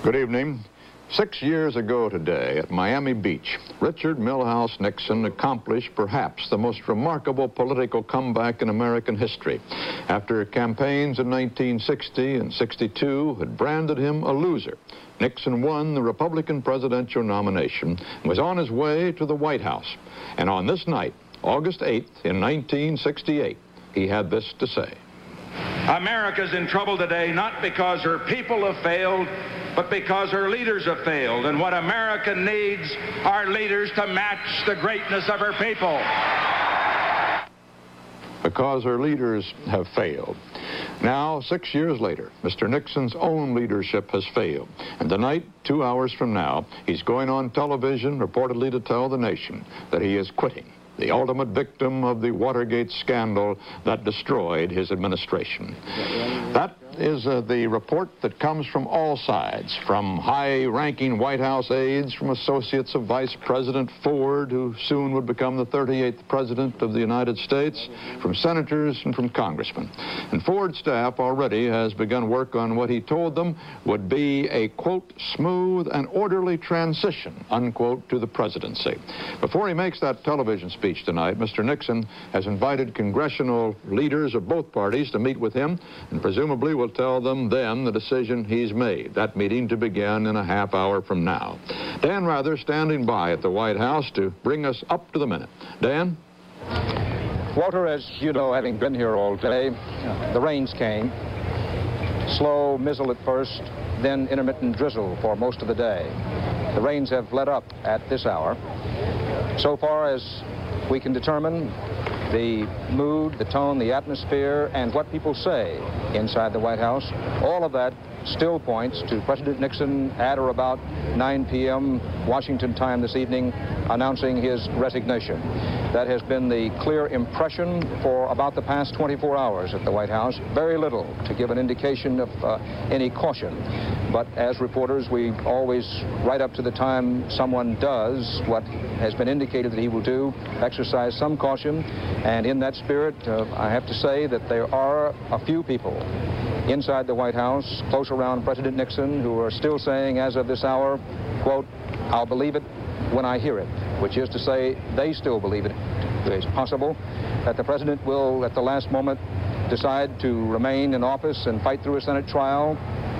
Good evening. 6 years ago today at Miami Beach, Richard Milhous Nixon accomplished perhaps the most remarkable political comeback in American history. After campaigns in 1960 and 62 had branded him a loser, Nixon won the Republican presidential nomination and was on his way to the White House. And on this night, August 8th in 1968, he had this to say. America's in trouble today not because her people have failed, but because her leaders have failed. And what America needs are leaders to match the greatness of her people. Because her leaders have failed. Now, 6 years later, Mr. Nixon's own leadership has failed. And tonight, 2 hours from now, he's going on television reportedly to tell the nation that he is quitting, the ultimate victim of the Watergate scandal that destroyed his administration. That is the report that comes from all sides, from high-ranking White House aides, from associates of Vice President Ford, who soon would become the 38th President of the United States, from senators and from congressmen. And Ford's staff already has begun work on what he told them would be a, quote, smooth and orderly transition, unquote, to the presidency. Before he makes that television speech tonight, Mr. Nixon has invited congressional leaders of both parties to meet with him, and presumably will tell them then the decision he's made. That meeting to begin in a half hour from now. Dan Rather standing by at the White House to bring us up to the minute. Dan? Walter, as you know, having been here all day, the rains came. Slow mizzle at first, then intermittent drizzle for most of the day. The rains have let up at this hour. So far as we can determine, the mood, the tone, the atmosphere, and what people say inside the White House, all of that still points to President Nixon at or about 9 p.m. Washington time this evening announcing his resignation. That has been the clear impression for about the past 24 hours at the White House. Very little to give an indication of any caution. But as reporters, we always, right up to the time someone does what has been indicated that he will do, exercise some caution. And in that spirit, I have to say that there are a few people inside the White House, close around President Nixon, who are still saying as of this hour, quote, I'll believe it when I hear it, which is to say they still believe it is possible that the president will, at the last moment, decide to remain in office and fight through a Senate trial,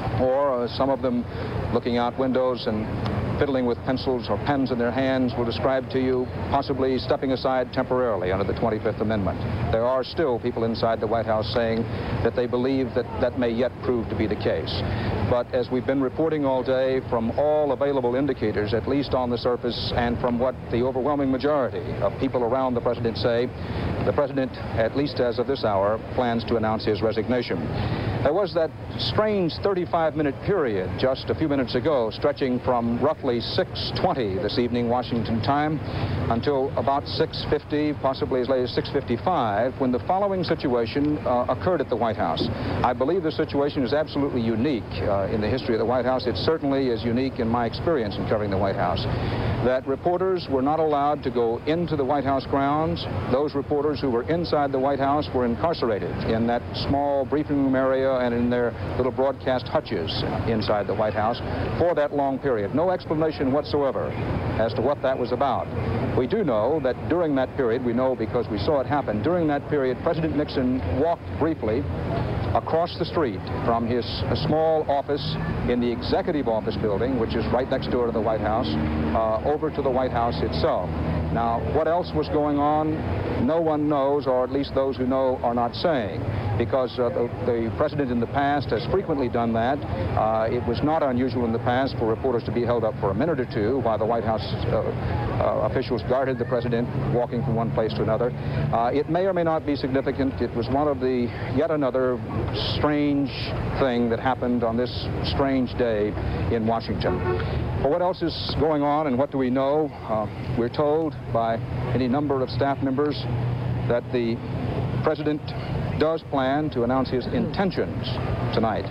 or some of them looking out windows and fiddling with pencils or pens in their hands will describe to you possibly stepping aside temporarily under the 25th Amendment. There are still people inside the White House saying that they believe that that may yet prove to be the case. But as we've been reporting all day, from all available indicators, at least on the surface, and from what the overwhelming majority of people around the president say, the president, at least as of this hour, plans to announce his resignation. There was that strange 35-minute period just a few minutes ago, stretching from roughly 6:20 this evening, Washington time, until about 6:50, possibly as late as 6:55, when the following situation occurred at the White House. I believe the situation is absolutely unique in the history of the White House. It certainly is unique in my experience in covering the White House. That reporters were not allowed to go into the White House grounds. Those reporters who were inside the White House were incarcerated in that small briefing room area and in their little broadcast hutches inside the White House for that long period. No explanation whatsoever as to what that was about. We do know that during that period, we know because we saw it happen, during that period, President Nixon walked briefly across the street from his small office in the Executive Office building, which is right next door to the White House, over to the White House itself. Now, what else was going on, no one knows, or at least those who know are not saying, because the president in the past has frequently done that. It was not unusual in the past for reporters to be held up for a minute or two while the White House officials guarded the president walking from one place to another. It may or may not be significant. It was one of the yet another strange thing that happened on this strange day in Washington. Well, what else is going on and what do we know? We're told by any number of staff members that the president does plan to announce his intentions tonight.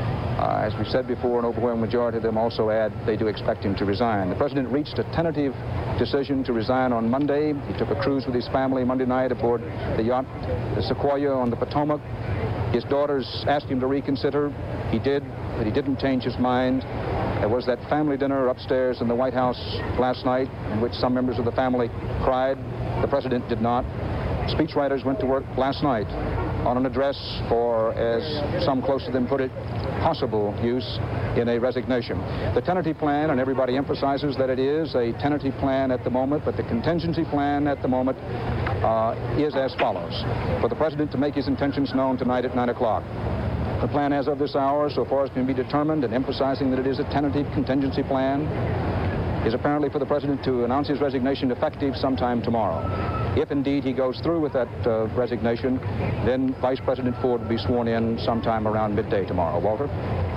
As we said before, an overwhelming majority of them also add they do expect him to resign. The president reached a tentative decision to resign on Monday. He took a cruise with his family Monday night aboard the yacht, the Sequoia on the Potomac. His daughters asked him to reconsider. He did, but he didn't change his mind. There was that family dinner upstairs in the White House last night in which some members of the family cried. The president did not. Speechwriters went to work last night on an address for, as some close to them put it, possible use in a resignation. The tentative plan, and everybody emphasizes that it is a tentative plan at the moment, but the contingency plan at the moment is as follows. For the president to make his intentions known tonight at 9 o'clock. The plan as of this hour, so far as can be determined, and emphasizing that it is a tentative contingency plan, is apparently for the president to announce his resignation effective sometime tomorrow. If indeed he goes through with that resignation, then Vice President Ford will be sworn in sometime around midday tomorrow. Walter?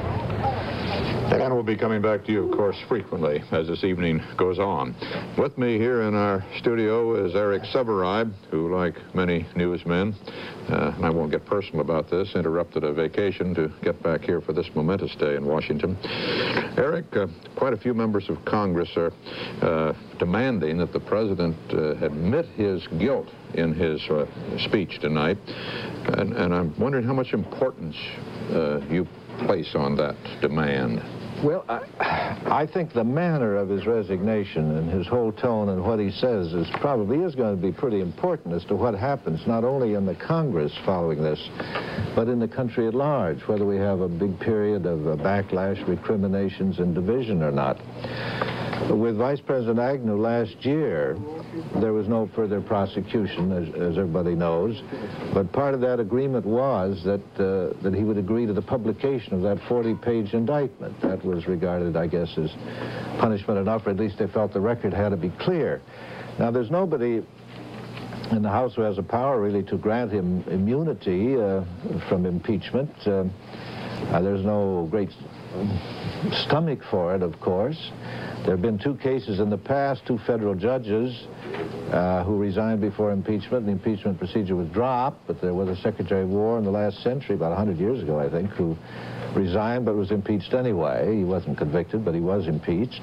And we'll be coming back to you, of course, frequently as this evening goes on. With me here in our studio is Eric Sevareid, who, like many newsmen, and I won't get personal about this, interrupted a vacation to get back here for this momentous day in Washington. Eric, quite a few members of Congress are demanding that the president admit his guilt in his speech tonight, and I'm wondering how much importance you place on that demand. Well, I think the manner of his resignation and his whole tone and what he says probably is going to be pretty important as to what happens, not only in the Congress following this, but in the country at large, whether we have a big period of backlash, recriminations, and division or not. With Vice President Agnew last year, there was no further prosecution, as everybody knows, but part of that agreement was that he would agree to the publication of that 40-page indictment. That was regarded, I guess, as punishment enough, or at least they felt the record had to be clear. Now, there's nobody in the House who has the power, really, to grant him immunity from impeachment. There's no great stomach for it, of course. There have been two cases in the past, two federal judges who resigned before impeachment. The impeachment procedure was dropped, but there was a Secretary of War in the last century, about 100 years ago, I think, who resigned but was impeached anyway. He wasn't convicted, but he was impeached.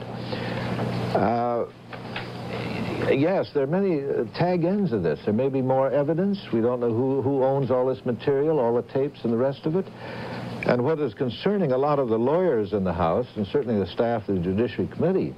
Yes, there are many tag ends of this. There may be more evidence. We don't know who owns all this material, all the tapes and the rest of it. And what is concerning a lot of the lawyers in the House, and certainly the staff of the Judiciary Committee,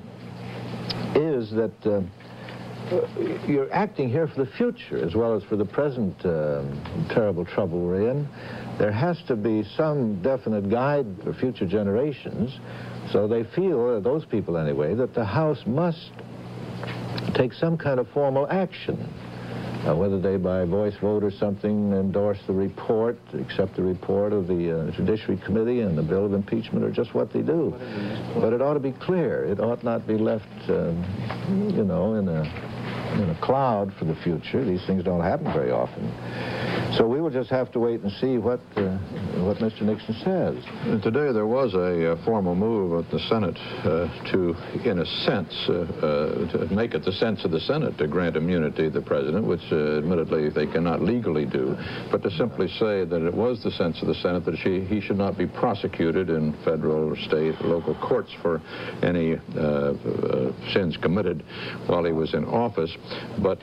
is that you're acting here for the future as well as for the present terrible trouble we're in. There has to be some definite guide for future generations. So they feel, those people anyway, that the House must take some kind of formal action. Whether they by voice vote or something endorse the report, accept the report of the Judiciary Committee and the bill of impeachment, or just what they do. But it ought to be clear. It ought not be left, you know, in a cloud for the future. These things don't happen very often. So we will just have to wait and see what Mr. Nixon says. And today there was a formal move at the Senate to, in a sense, to make it the sense of the Senate to grant immunity to the president, which admittedly they cannot legally do, but to simply say that it was the sense of the Senate that he should not be prosecuted in federal, state, or local courts for any sins committed while he was in office. But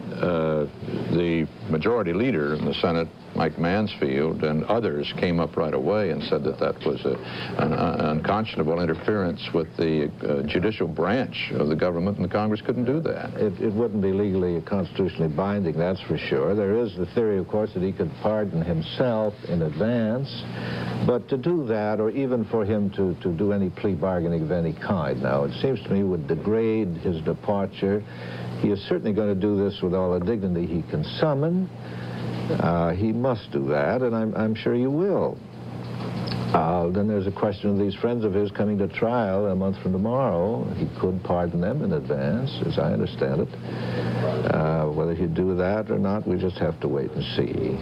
the majority leader in the Senate, Mike Mansfield, and others came up right away and said that that was an unconscionable interference with the judicial branch of the government, and the Congress couldn't do that. It wouldn't be legally constitutionally binding, that's for sure. There is the theory, of course, that he could pardon himself in advance, but to do that, or even for him to do any plea bargaining of any kind, now, it seems to me would degrade his departure. He is certainly going to do this with all the dignity he can summon. He must do that, and I'm sure he will. Then there's a question of these friends of his coming to trial a month from tomorrow. He could pardon them in advance, as I understand it. Whether he'd do that or not, we just have to wait and see.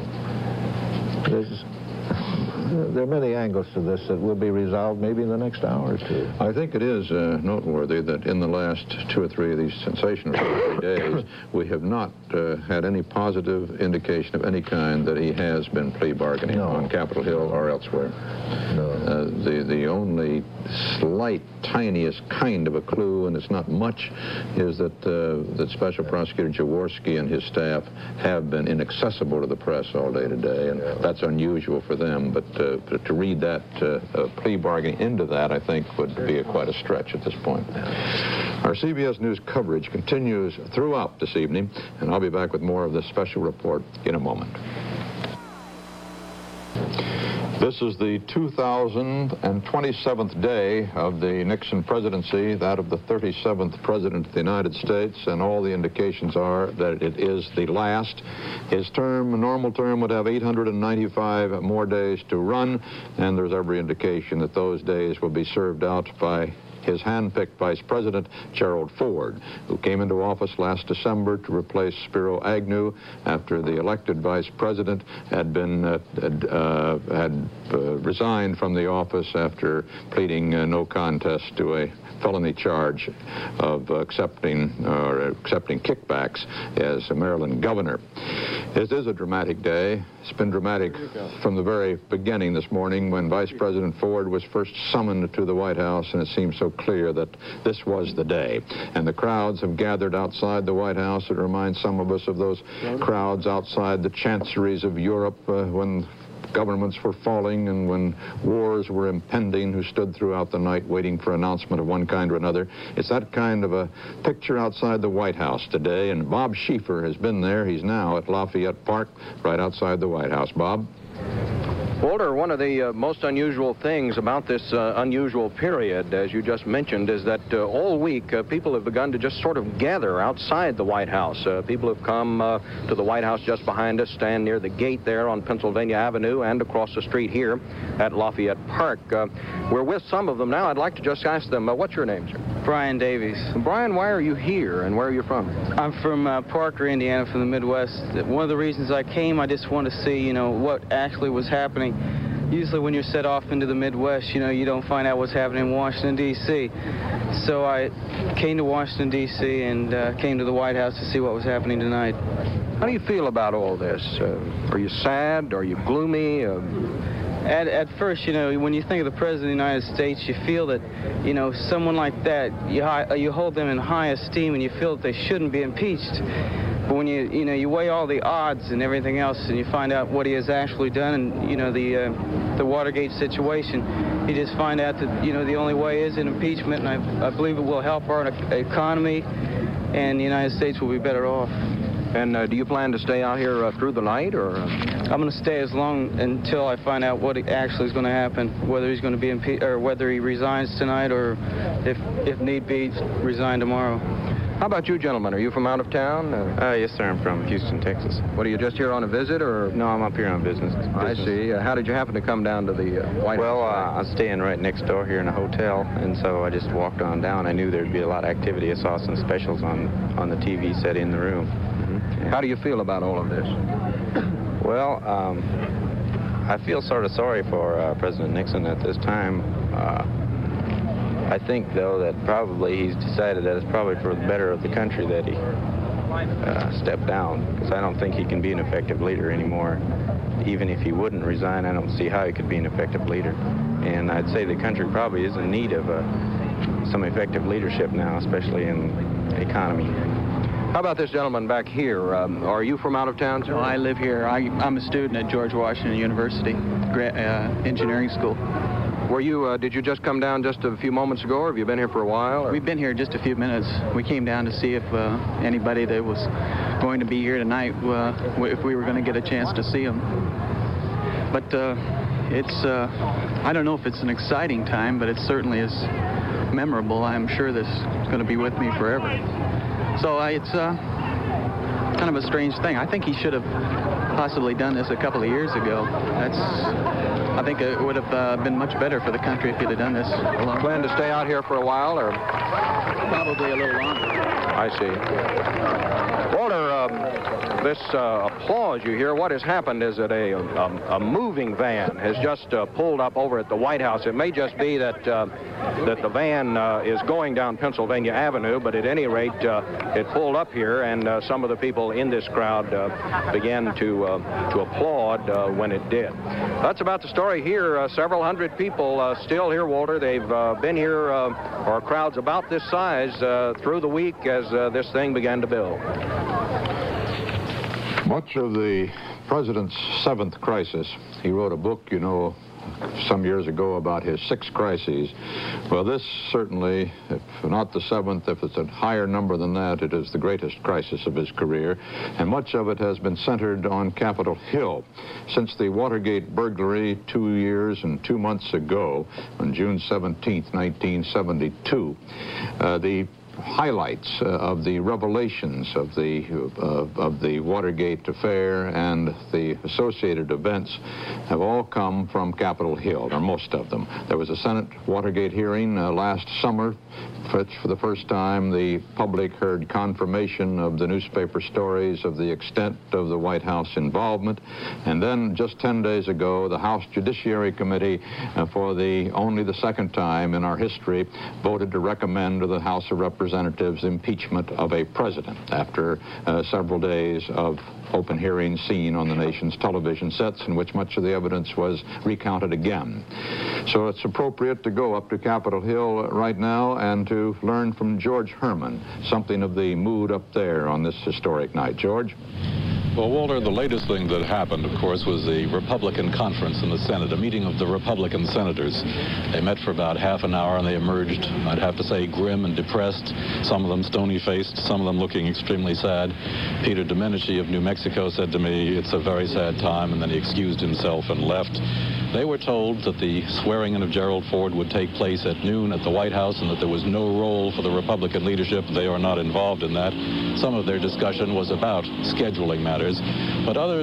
There are many angles to this that will be resolved maybe in the next hour or two. I think it is noteworthy that in the last 2 or 3 of these sensational days, we have not had any positive indication of any kind that he has been plea bargaining on Capitol Hill or elsewhere. No. The only slight, tiniest kind of a clue, and it's not much, is that that Special Prosecutor Jaworski and his staff have been inaccessible to the press all day today, and that's unusual for them. But to read that plea bargain into that, I think, would be quite a stretch at this point. Our CBS News coverage continues throughout this evening, and I'll be back with more of this special report in a moment. This is the 2027th day of the Nixon presidency, that of the 37th President of the United States, and all the indications are that it is the last. His term, a normal term, would have 895 more days to run, and there's every indication that those days will be served out by his hand-picked Vice President, Gerald Ford, who came into office last December to replace Spiro Agnew after the elected Vice President had resigned from the office after pleading no contest to a felony charge of accepting kickbacks as a Maryland governor. It is a dramatic day. It's been dramatic from the very beginning this morning when Vice President Ford was first summoned to the White House, and it seemed so clear that this was the day. And the crowds have gathered outside the White House. It reminds some of us of those crowds outside the chanceries of Europe when governments were falling and when wars were impending, who stood throughout the night waiting for announcement of one kind or another. It's that kind of a picture outside the White House today, and Bob Schieffer has been there. He's now at Lafayette Park, right outside the White House. Bob? Walter, one of the most unusual things about this unusual period, as you just mentioned, is that all week people have begun to just sort of gather outside the White House. People have come to the White House just behind us, stand near the gate there on Pennsylvania Avenue and across the street here at Lafayette Park. We're with some of them now. I'd like to just ask them, what's your name, sir? Brian Davies. Brian, why are you here and where are you from? I'm from Parker, Indiana, from the Midwest. One of the reasons I came, I just wanted to see, what actually was happening. Usually when you're set off into the Midwest, you don't find out what's happening in Washington, D.C. So I came to Washington, D.C. and came to the White House to see what was happening tonight. How do you feel about all this? Are you sad? Are you gloomy? At first, when you think of the President of the United States, you feel that, someone like that, you hold them in high esteem and you feel that they shouldn't be impeached. But when you weigh all the odds and everything else and you find out what he has actually done and, the Watergate situation, you just find out that, the only way is an impeachment, and I believe it will help our economy and the United States will be better off. And do you plan to stay out here through the night, or? I'm going to stay as long until I find out what actually is going to happen, whether he's going to be impeached or whether he resigns tonight, or if need be, resign tomorrow. How about you, gentlemen? Are you from out of town? Yes, sir. I'm from Houston, Texas. What, are you just here on a visit, or? No, I'm up here on business. I see. How did you happen to come down to the White House? Well, I'm staying right next door here in a hotel, and so I just walked on down. I knew there'd be a lot of activity. I saw some specials on the TV set in the room. Mm-hmm. How do you feel about all of this? Well, I feel sort of sorry for President Nixon at this time. I think, though, that probably he's decided that it's probably for the better of the country that he stepped down, because I don't think he can be an effective leader anymore. Even if he wouldn't resign, I don't see how he could be an effective leader. And I'd say the country probably is in need of some effective leadership now, especially in the economy. How about this gentleman back here? Are you from out of town, sir? No, I live here. I'm a student at George Washington University, engineering school. Were you, did you just come down just a few moments ago, or have you been here for a while? Or? We've been here just a few minutes. We came down to see if anybody that was going to be here tonight, if we were going to get a chance to see them. But I don't know if it's an exciting time, but it certainly is memorable. I'm sure this is going to be with me forever. So it's kind of a strange thing. I think he should have possibly done this a couple of years ago. I think it would have been much better for the country if he'd have done this alone. Plan to stay out here for a while, or? Probably a little longer. I see. Walter, this applause you hear, what has happened is that a moving van has just pulled up over at the White House. It may just be that the van is going down Pennsylvania Avenue, but at any rate, it pulled up here, and some of the people in this crowd began to applaud when it did. That's about the story here. Several hundred people still here, Walter. They've been here, or crowds about this size, through the week as this thing began to build. Much of the president's seventh crisis, he wrote a book, some years ago about his 6 crises. Well, this certainly, if not the 7th, if it's a higher number than that, it is the greatest crisis of his career, and much of it has been centered on Capitol Hill. Since the Watergate burglary 2 years and 2 months ago, on June 17th, 1972, the highlights of the revelations of the Watergate affair and the associated events have all come from Capitol Hill, or most of them. There was a Senate Watergate hearing last summer. For the first time, the public heard confirmation of the newspaper stories of the extent of the White House involvement. And then just 10 days ago, the House Judiciary Committee, for only the second time in our history, voted to recommend to the House of Representatives impeachment of a president after several days of open hearings seen on the nation's television sets in which much of the evidence was recounted again. So it's appropriate to go up to Capitol Hill right now and to learn from George Herman something of the mood up there on this historic night. George? Well, Walter, the latest thing that happened, of course, was the Republican conference in the Senate, a meeting of the Republican senators. They met for about half an hour, and they emerged, I'd have to say, grim and depressed, some of them stony-faced, some of them looking extremely sad. Peter Domenici of New Mexico said to me, "It's a very sad time," and then he excused himself and left. They were told that the swearing-in of Gerald Ford would take place at noon at the White House and that there was no role for the Republican leadership. They are not involved in that. Some of their discussion was about scheduling matters, but other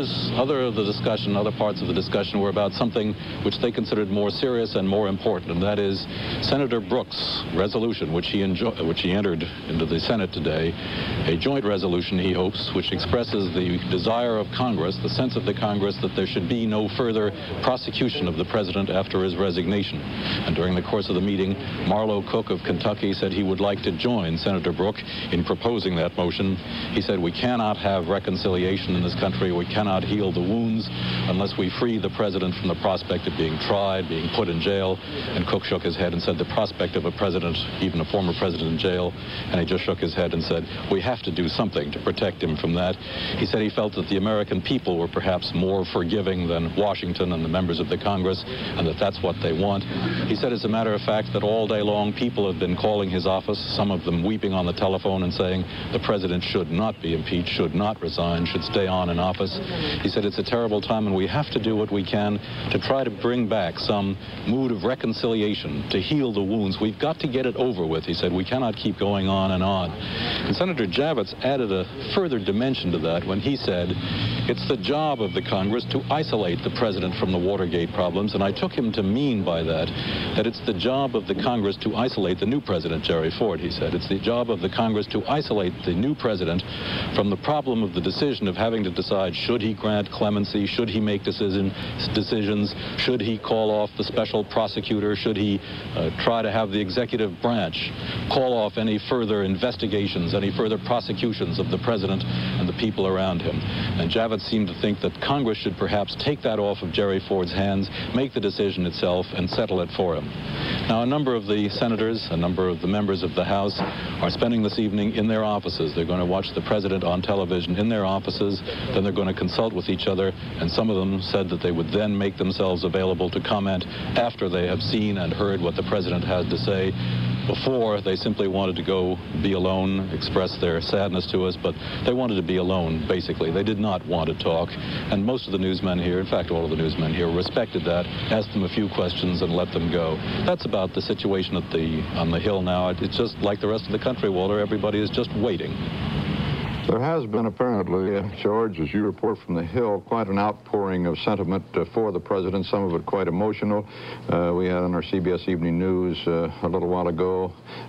parts of the discussion were about something which they considered more serious and more important, and that is Senator Brooks' resolution, which he entered into the Senate today, a joint resolution, he hopes, which expresses the desire of Congress, the sense of the Congress, that there should be no further prosecution of the president after his resignation. And during the course of the meeting, Marlowe Cook of Kentucky said he would like to join Senator Brooks in proposing that motion. He said, "We cannot have reconciliation in this country. We cannot heal the wounds unless we free the president from the prospect of being tried, being put in jail." And Cook shook his head and said, the prospect of a president, even a former president, in jail, and he just shook his head and said, "We have to do something to protect him from that." He said he felt that the American people were perhaps more forgiving than Washington and the members of the Congress, and that's what they want. He said, as a matter of fact, that all day long people have been calling his office, some of them weeping on the telephone and saying the president should not be impeached, should not resign, should stay on in office. He said it's a terrible time, and we have to do what we can to try to bring back some mood of reconciliation, to heal the wounds. We've got to get it over with, he said. We cannot keep going on and on. And Senator Javits added a further dimension to that when he said it's the job of the Congress to isolate the president from the Watergate problems, and I took him to mean by that it's the job of the Congress to isolate the new president, Jerry Ford, he said. It's the job of the Congress to isolate the new president from the problem of the decision of having to decide, should he grant clemency, should he make decisions, should he call off the special prosecutor, should he try to have the executive branch call off any further investigations, any further prosecutions of the president and the people around him. And Javits seemed to think that Congress should perhaps take that off of Jerry Ford's hands, make the decision itself, and settle it for him. Now, a number of the senators, a number of the members of the House are spending this evening in their offices. They're going to watch the president on television in their offices, then they're going to consult with each other, and some of them said that they would then make themselves available to comment after they have seen and heard what the president has to say. Before, they simply wanted to go be alone, express their sadness to us, but they wanted to be alone, basically. They did not want to talk, and most of the newsmen here, in fact, all of the newsmen here, respected that, asked them a few questions, and let them go. That's about the situation on the Hill now. It's just like the rest of the country, Walter. Everybody is just waiting. There has been apparently, George, as you report from the Hill, quite an outpouring of sentiment for the president, some of it quite emotional. We had on our CBS Evening News a little while ago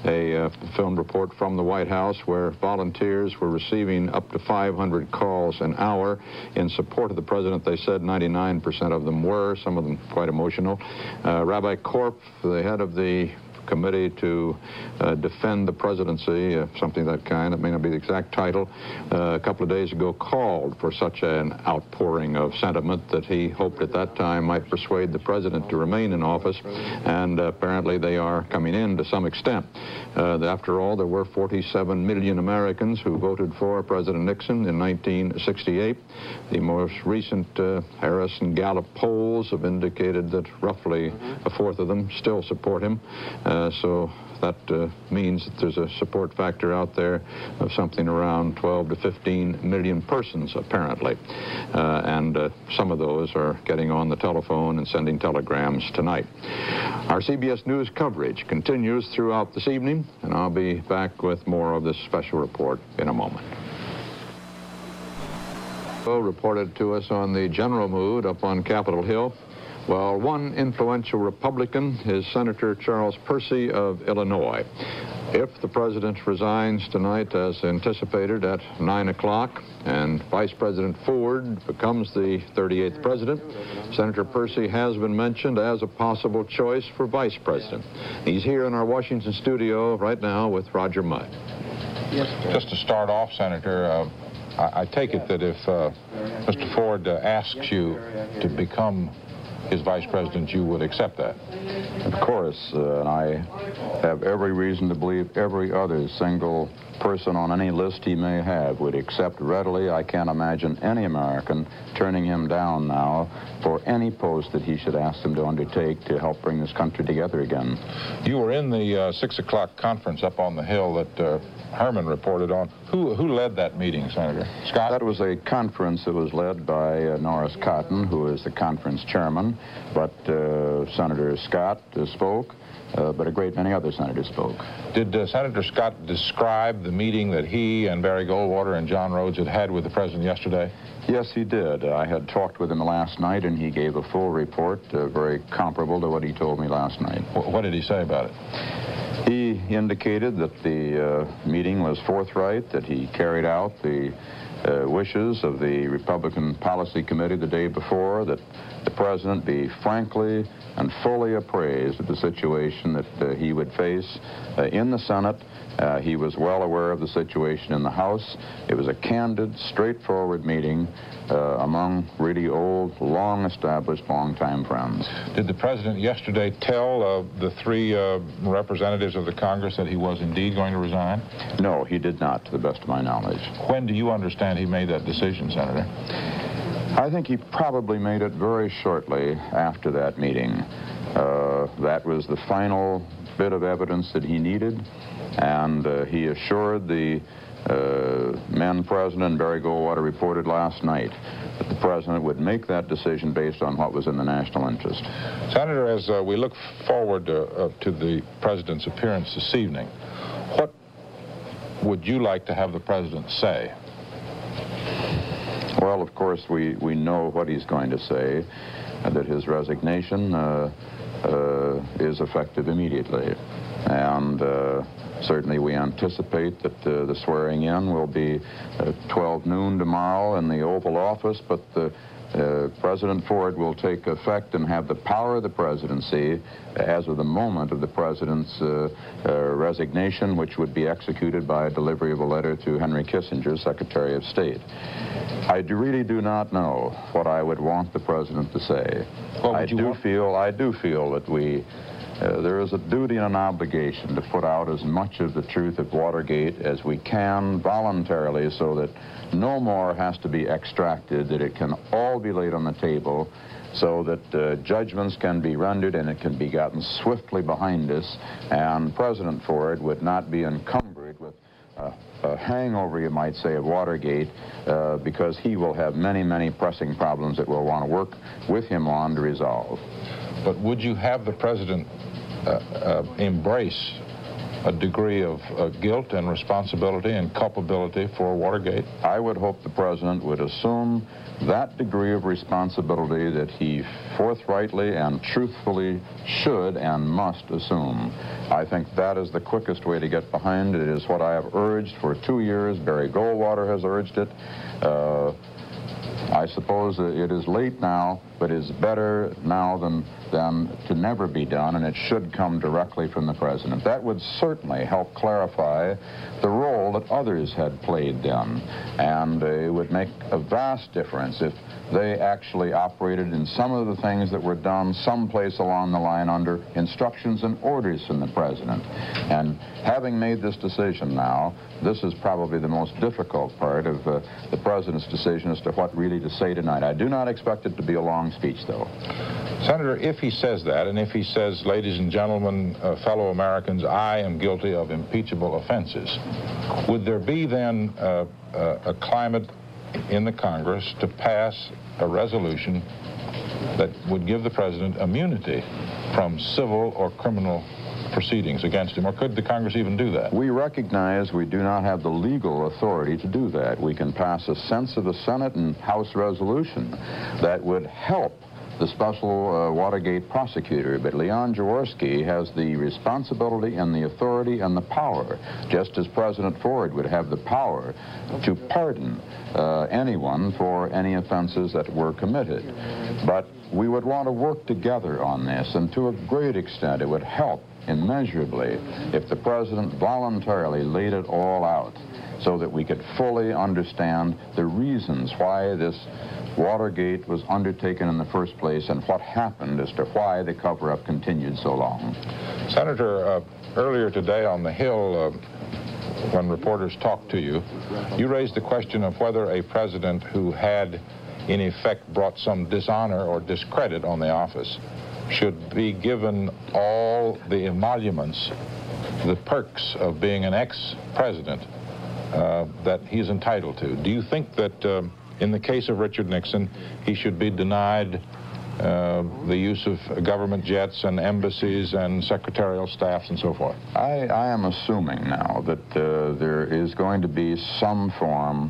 a filmed report from the White House where volunteers were receiving up to 500 calls an hour in support of the president. They said 99% of them were, some of them quite emotional. Rabbi Korf, the head of the committee to defend the presidency, something of that kind. It may not be the exact title. A couple of days ago called for such an outpouring of sentiment that he hoped at that time might persuade the president to remain in office, and apparently they are coming in to some extent. After all, there were 47 million Americans who voted for President Nixon in 1968. The most recent Harris and Gallup polls have indicated that roughly a fourth of them still support him. So that means that there's a support factor out there of something around 12 to 15 million persons, apparently. And some of those are getting on the telephone and sending telegrams tonight. Our CBS News coverage continues throughout this evening, and I'll be back with more of this special report in a moment. Reported to us on the general mood up on Capitol Hill. Well, one influential Republican is Senator Charles Percy of Illinois. If the president resigns tonight as anticipated at 9 o'clock and Vice President Ford becomes the 38th president, Senator Percy has been mentioned as a possible choice for vice president. He's here in our Washington studio right now with Roger Mudd. Just to start off, Senator, I take it that if Mr. Ford asks you to become his vice president, you would accept that? Of course, and I have every reason to believe every other single person on any list he may have would accept readily. I can't imagine any American turning him down now for any post that he should ask him to undertake to help bring this country together again. You were in the 6 o'clock conference up on the Hill that Herman reported on. Who led that meeting, Senator? Scott? That was a conference that was led by Norris Cotton, who is the conference chairman, but Senator Scott spoke, but a great many other senators spoke. Did Senator Scott describe the meeting that he and Barry Goldwater and John Rhodes had with the president yesterday? Yes, he did. I had talked with him last night, and he gave a full report, very comparable to what he told me last night. What did he say about it? He indicated that the meeting was forthright, that he carried out the wishes of the Republican Policy Committee the day before, that the president be frankly and fully appraised of the situation that he would face in the Senate. He was well aware of the situation in the House. It was a candid, straightforward meeting among really old, long-established, long-time friends. Did the president yesterday tell the three representatives of the Congress that he was indeed going to resign? No, he did not, to the best of my knowledge. When do you understand he made that decision, Senator? I think he probably made it very shortly after that meeting. That was the final bit of evidence that he needed, and he assured the men present, and Barry Goldwater reported last night, that the president would make that decision based on what was in the national interest. Senator, as we look forward to the president's appearance this evening, what would you like to have the president say? Well, of course, we know what he's going to say, that his resignation is effective immediately. And certainly we anticipate that the swearing in will be at 12 noon tomorrow in the Oval Office, but President Ford will take effect and have the power of the presidency as of the moment of the president's resignation, which would be executed by a delivery of a letter to Henry Kissinger, Secretary of State. I really do not know what I would want the president to say. I do feel that there is a duty and an obligation to put out as much of the truth of Watergate as we can voluntarily, so that no more has to be extracted, that it can all be laid on the table, so that judgments can be rendered and it can be gotten swiftly behind us, and President Ford would not be encumbered with a hangover, you might say, of Watergate, because he will have many, many pressing problems that we'll want to work with him on to resolve. But would you have the president embrace a degree of guilt and responsibility and culpability for Watergate? I would hope the president would assume that degree of responsibility that he forthrightly and truthfully should and must assume. I think that is the quickest way to get behind it. It is what I have urged for 2 years. Barry Goldwater has urged it. I suppose it is late now, but it's better now than to never be done, and it should come directly from the president. That would certainly help clarify the role that others had played then, and it would make a vast difference if they actually operated in some of the things that were done someplace along the line under instructions and orders from the president. And having made this decision now, this is probably the most difficult part of the president's decision as to what really to say tonight. I do not expect it to be a long speech, though. Senator, if he says that, and if he says, ladies and gentlemen, fellow Americans, I am guilty of impeachable offenses, would there be then a climate in the Congress to pass a resolution that would give the president immunity from civil or criminal proceedings against him, or could the Congress even do that? We recognize we do not have the legal authority to do that. We can pass a sense of the Senate and House resolution that would help the special Watergate prosecutor, but Leon Jaworski has the responsibility and the authority and the power, just as President Ford would have the power to pardon anyone for any offenses that were committed. But we would want to work together on this, and to a great extent it would help immeasurably if the president voluntarily laid it all out so that we could fully understand the reasons why this Watergate was undertaken in the first place and what happened as to why the cover-up continued so long. Senator, earlier today on the Hill, when reporters talked to you, you raised the question of whether a president who had, in effect, brought some dishonor or discredit on the office should be given all the emoluments, the perks of being an ex-president that he's entitled to. Do you think that in the case of Richard Nixon, he should be denied the use of government jets and embassies and secretarial staffs and so forth? I am assuming now that there is going to be some form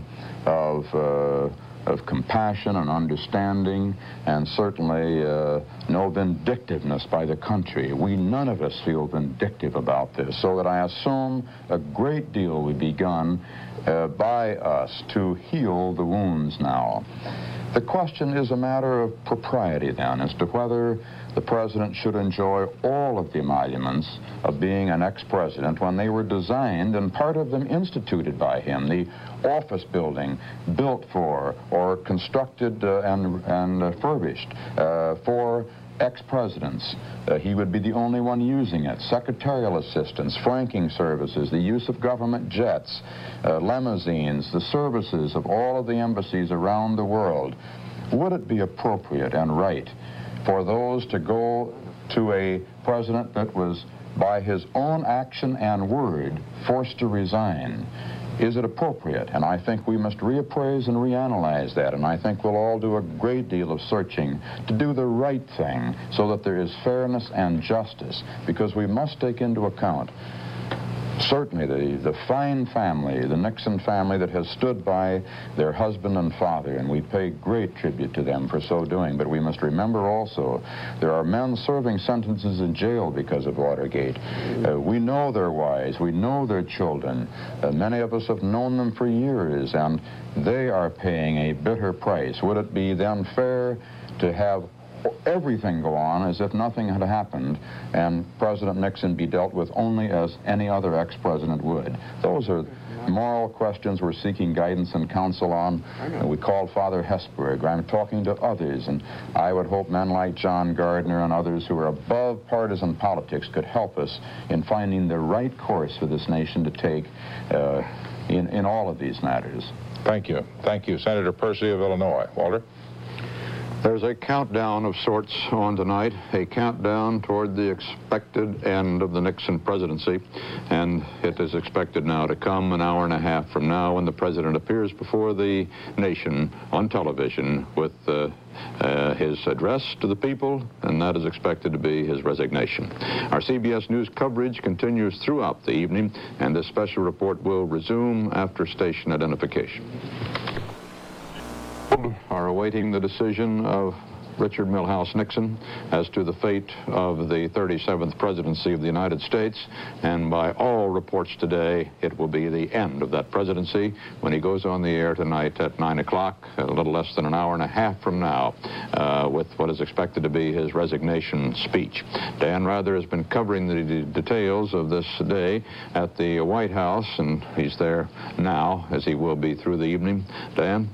of compassion and understanding, and certainly no vindictiveness by the country. None of us feel vindictive about this, so that I assume a great deal will be done by us to heal the wounds now. The question is a matter of propriety then, as to whether the president should enjoy all of the emoluments of being an ex-president when they were designed and part of them instituted by him. The office building built for or constructed and furbished for ex-presidents. He would be the only one using it. Secretarial assistants, franking services, the use of government jets, limousines, the services of all of the embassies around the world. Would it be appropriate and right for those to go to a president that was, by his own action and word, forced to resign? Is it appropriate? And I think we must reappraise and reanalyze that, and I think we'll all do a great deal of searching to do the right thing so that there is fairness and justice, because we must take into account certainly the fine family, the Nixon family that has stood by their husband and father, and we pay great tribute to them for so doing. But we must remember also there are men serving sentences in jail because of Watergate. We know their wives, we know their children. Many of us have known them for years, and they are paying a bitter price. Would it be then fair to have everything go on as if nothing had happened and President Nixon be dealt with only as any other ex-president would? Those are moral questions we're seeking guidance and counsel on. We called Father Hesburgh. I'm talking to others, and I would hope men like John Gardner and others who are above partisan politics could help us in finding the right course for this nation to take in all of these matters. Thank you. Thank you. Senator Percy of Illinois. Walter? There's a countdown of sorts on tonight, a countdown toward the expected end of the Nixon presidency, and it is expected now to come an hour and a half from now when the president appears before the nation on television with his address to the people, and that is expected to be his resignation. Our CBS News coverage continues throughout the evening, and this special report will resume after station identification. Are awaiting the decision of Richard Milhouse Nixon as to the fate of the 37th presidency of the United States, and by all reports today, it will be the end of that presidency when he goes on the air tonight at 9 o'clock, a little less than an hour and a half from now, with what is expected to be his resignation speech. Dan Rather has been covering the details of this day at the White House, and he's there now, as he will be through the evening. Dan?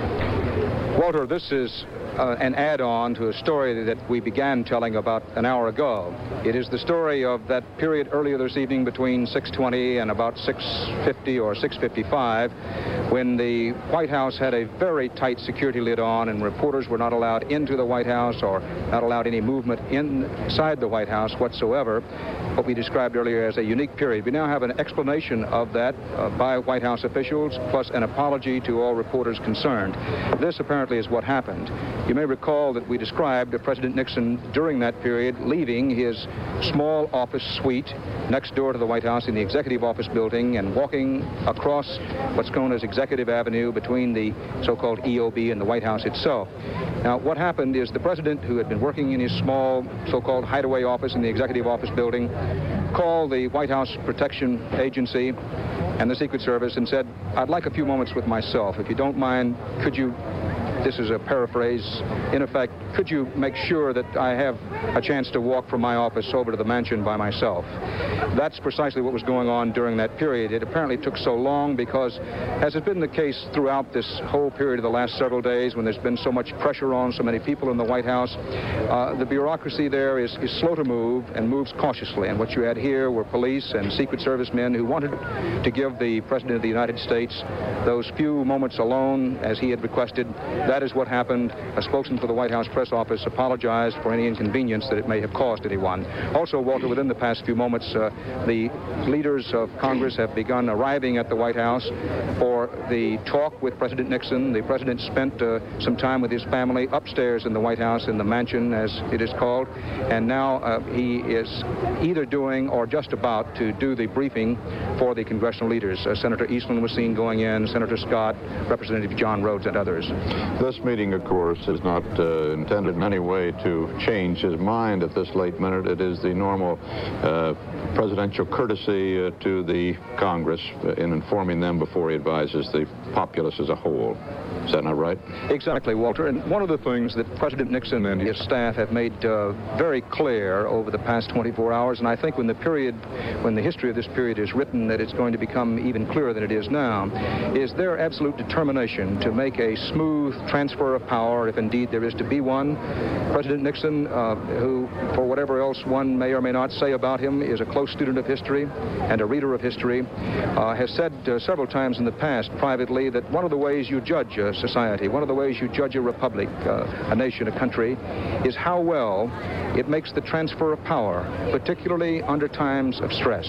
Walter, this is an add-on to a story that we began telling about an hour ago. It is the story of that period earlier this evening between 6:20 and about 6:50 or 6:55, when the White House had a very tight security lid on and reporters were not allowed into the White House or not allowed any movement inside the White House whatsoever, what we described earlier as a unique period. We now have an explanation of that by White House officials, plus an apology to all reporters concerned. This apparently is what happened. You may recall that we described President Nixon during that period leaving his small office suite next door to the White House in the Executive Office building and walking across what's known as Executive Avenue between the so-called EOB and the White House itself. Now, what happened is the president, who had been working in his small so-called hideaway office in the Executive Office building, called the White House Protection Agency and the Secret Service and said, "I'd like a few moments with myself. If you don't mind, could you," this is a paraphrase, in effect, "could you make sure that I have a chance to walk from my office over to the mansion by myself?" That's precisely what was going on during that period. It apparently took so long because, as has been the case throughout this whole period of the last several days, when there's been so much pressure on so many people in the White House, the bureaucracy there is slow to move and moves cautiously. And what you had here were police and Secret Service men who wanted to give the President of the United States those few moments alone, as he had requested. That is what happened. A spokesman for the White House press office apologized for any inconvenience that it may have caused anyone. Also, Walter, within the past few moments, the leaders of Congress have begun arriving at the White House for the talk with President Nixon. The president spent some time with his family upstairs in the White House, in the mansion, as it is called, and now he is either doing or just about to do the briefing for the congressional leaders. Senator Eastland was seen going in, Senator Scott, Representative John Rhodes, and others. This meeting, of course, is not intended in any way to change his mind at this late minute. It is the normal presidential courtesy to the Congress in informing them before he advises the populace as a whole. Is that not right? Exactly, Walter. And one of the things that President Nixon and his staff have made very clear over the past 24 hours, and I think when the history of this period is written, that it's going to become even clearer than it is now, is their absolute determination to make a smooth transfer of power, if indeed there is to be one. President Nixon, who, for whatever else one may or may not say about him, is a close student of history and a reader of history, has said several times in the past privately that one of the ways you judge a society, one of the ways you judge a republic, a nation, a country, is how well it makes the transfer of power, particularly under times of stress.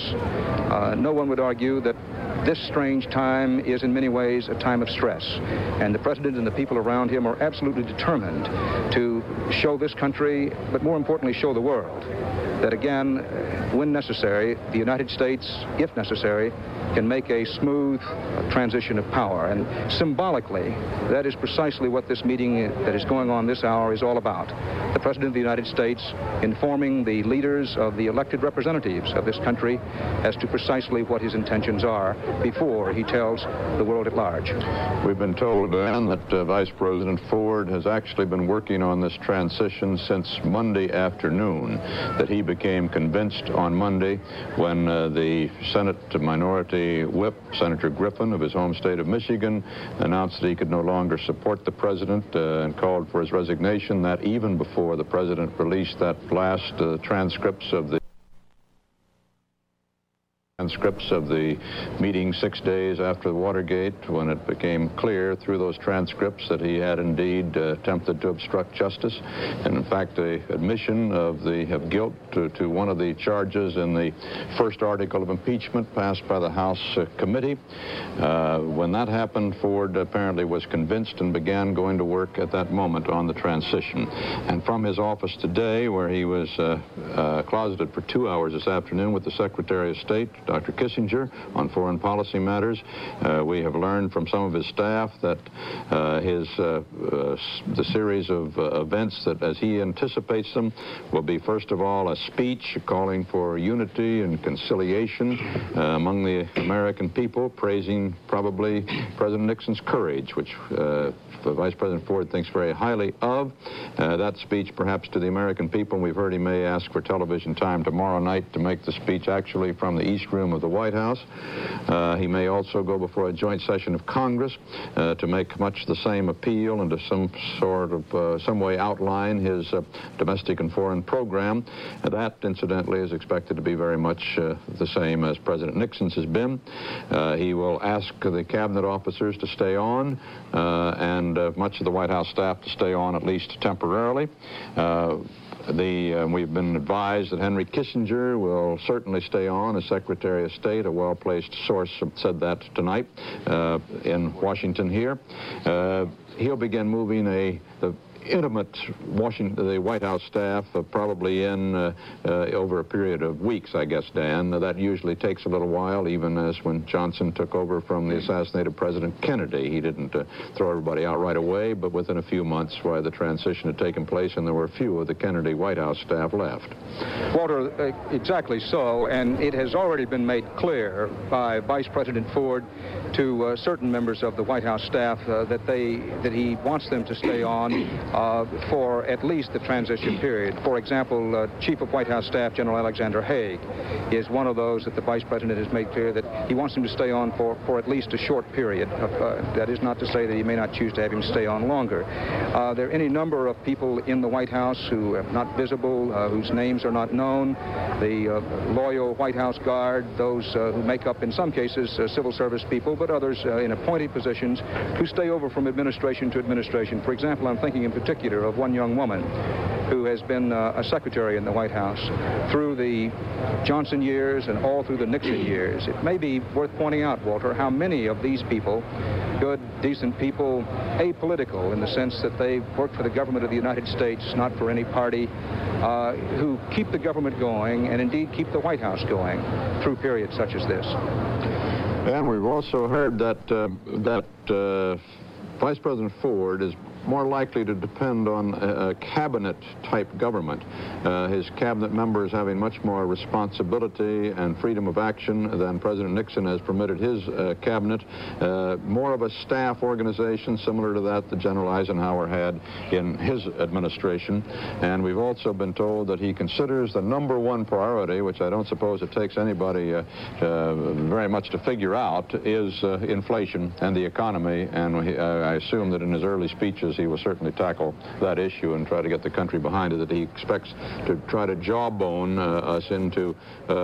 No one would argue that this strange time is in many ways a time of stress, and the president and the people around him are absolutely determined to show this country, but more importantly, show the world, that again, when necessary, the United States, if necessary, can make a smooth transition of power. And symbolically, that is precisely what this meeting that is going on this hour is all about. The President of the United States informing the leaders of the elected representatives of this country as to precisely what his intentions are before he tells the world at large. We've been told, Dan, that Vice President Ford has actually been working on this transition since Monday afternoon, that he became convinced on Monday when the Senate Minority Whip, Senator Griffin of his home state of Michigan, announced that he could no longer support the president and called for his resignation, that even before the president released that last transcripts of the meeting 6 days after the Watergate, when it became clear through those transcripts that he had indeed attempted to obstruct justice, and in fact the admission of guilt to one of the charges in the first article of impeachment passed by the House committee. When that happened, Ford apparently was convinced and began going to work at that moment on the transition. And from his office today, where he was closeted for 2 hours this afternoon with the Secretary of State, Dr. Kissinger, on foreign policy matters. We have learned from some of his staff that the series of events that, as he anticipates them, will be, first of all, a speech calling for unity and conciliation among the American people, praising probably President Nixon's courage, which Vice President Ford thinks very highly of. That speech, perhaps, to the American people, and we've heard he may ask for television time tomorrow night to make the speech actually from the East Room of the White House. He may also go before a joint session of Congress to make much the same appeal and to some way outline his domestic and foreign program. That, incidentally, is expected to be very much the same as President Nixon's has been. He will ask the cabinet officers to stay on and much of the White House staff to stay on at least temporarily. We've been advised that Henry Kissinger will certainly stay on as Secretary of State. A well-placed source said that tonight in Washington here. He'll begin moving the White House staff probably in over a period of weeks, I guess, Dan. That usually takes a little while, even as when Johnson took over from the assassinated President Kennedy. He didn't throw everybody out right away, but within a few months, why the transition had taken place, and there were a few of the Kennedy White House staff left. Walter, exactly so, and it has already been made clear by Vice President Ford to certain members of the White House staff that he wants them to stay on for at least the transition period. For example, Chief of White House Staff General Alexander Haig is one of those that the Vice President has made clear that he wants him to stay on for at least a short period. That is not to say that he may not choose to have him stay on longer. There are any number of people in the White House who are not visible, whose names are not known, the loyal White House Guard, those who make up, in some cases, civil service people, but others in appointed positions who stay over from administration to administration. For example, I'm thinking in particular of one young woman who has been a secretary in the White House through the Johnson years and all through the Nixon years. It may be worth pointing out, Walter, how many of these people, good, decent people, apolitical in the sense that they work for the government of the United States, not for any party, who keep the government going and indeed keep the White House going through periods such as this. And we've also heard that Vice President Ford is more likely to depend on a cabinet-type government. His cabinet members having much more responsibility and freedom of action than President Nixon has permitted his cabinet. More of a staff organization similar to that General Eisenhower had in his administration. And we've also been told that he considers the number one priority, which I don't suppose it takes anybody very much to figure out, is inflation and the economy. And I assume that in his early speeches he will certainly tackle that issue and try to get the country behind it, that he expects to try to jawbone us into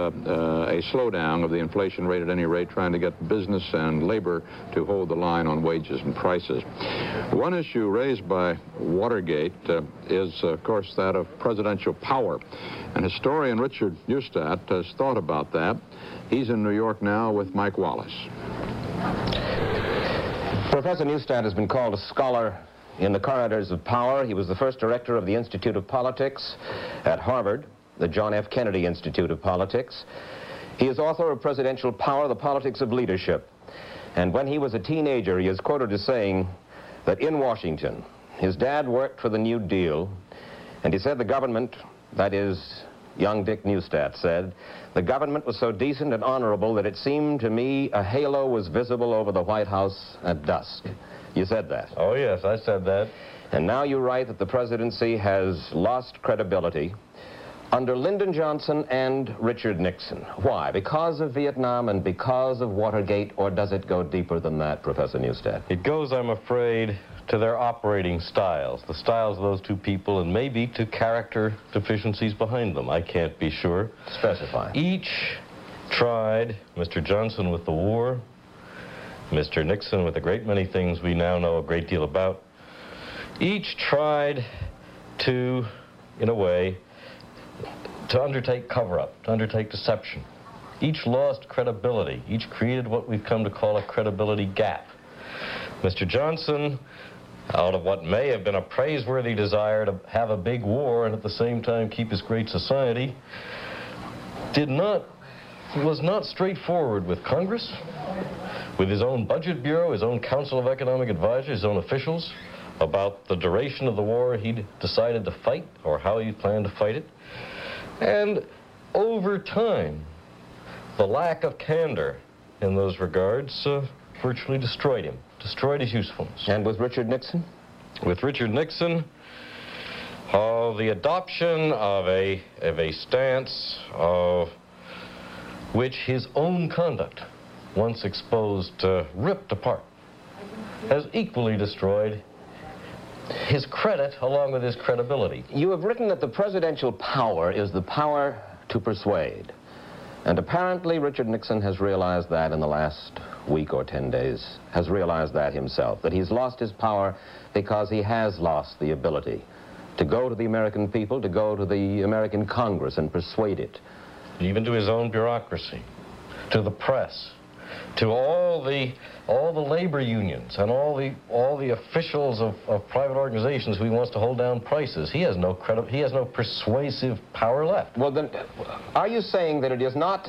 a slowdown of the inflation rate at any rate, trying to get business and labor to hold the line on wages and prices. One issue raised by Watergate is, of course, that of presidential power. And historian Richard Neustadt has thought about that. He's in New York now with Mike Wallace. Professor Neustadt has been called a scholar in the corridors of power. He was the first director of the Institute of Politics at Harvard, the John F. Kennedy Institute of Politics. He is author of Presidential Power, The Politics of Leadership. And when he was a teenager, he is quoted as saying that in Washington, his dad worked for the New Deal, and he said the government, that is, young Dick Neustadt said, the government was so decent and honorable that it seemed to me a halo was visible over the White House at dusk. You said that. Oh, yes, I said that. And now you write that the presidency has lost credibility under Lyndon Johnson and Richard Nixon. Why? Because of Vietnam and because of Watergate, or does it go deeper than that, Professor Neustadt? It goes, I'm afraid, to their operating styles, the styles of those two people, and maybe to character deficiencies behind them. I can't be sure. Specify. Each tried, Mr. Johnson with the war, Mr. Nixon with a great many things we now know a great deal about. Each tried to, in a way, to undertake cover-up, to undertake deception. Each lost credibility. Each created what we've come to call a credibility gap. Mr. Johnson, out of what may have been a praiseworthy desire to have a big war and at the same time keep his great society, did not was not straightforward with Congress, with his own budget bureau, his own council of economic advisors, his own officials, about the duration of the war he'd decided to fight or how he planned to fight it. And over time, the lack of candor in those regards virtually destroyed him, destroyed his usefulness. And with Richard Nixon? With Richard Nixon, the adoption of a stance of which his own conduct, once exposed, ripped apart, has equally destroyed his credit along with his credibility. You have written that the presidential power is the power to persuade. And apparently Richard Nixon has realized that in the last week or 10 days, has realized that himself, that he's lost his power because he has lost the ability to go to the American people, to go to the American Congress and persuade it. Even to his own bureaucracy, to the press, to all the labor unions and all the officials of private organizations who he wants to hold down prices. He has no persuasive power left. Well, then, are you saying that it is not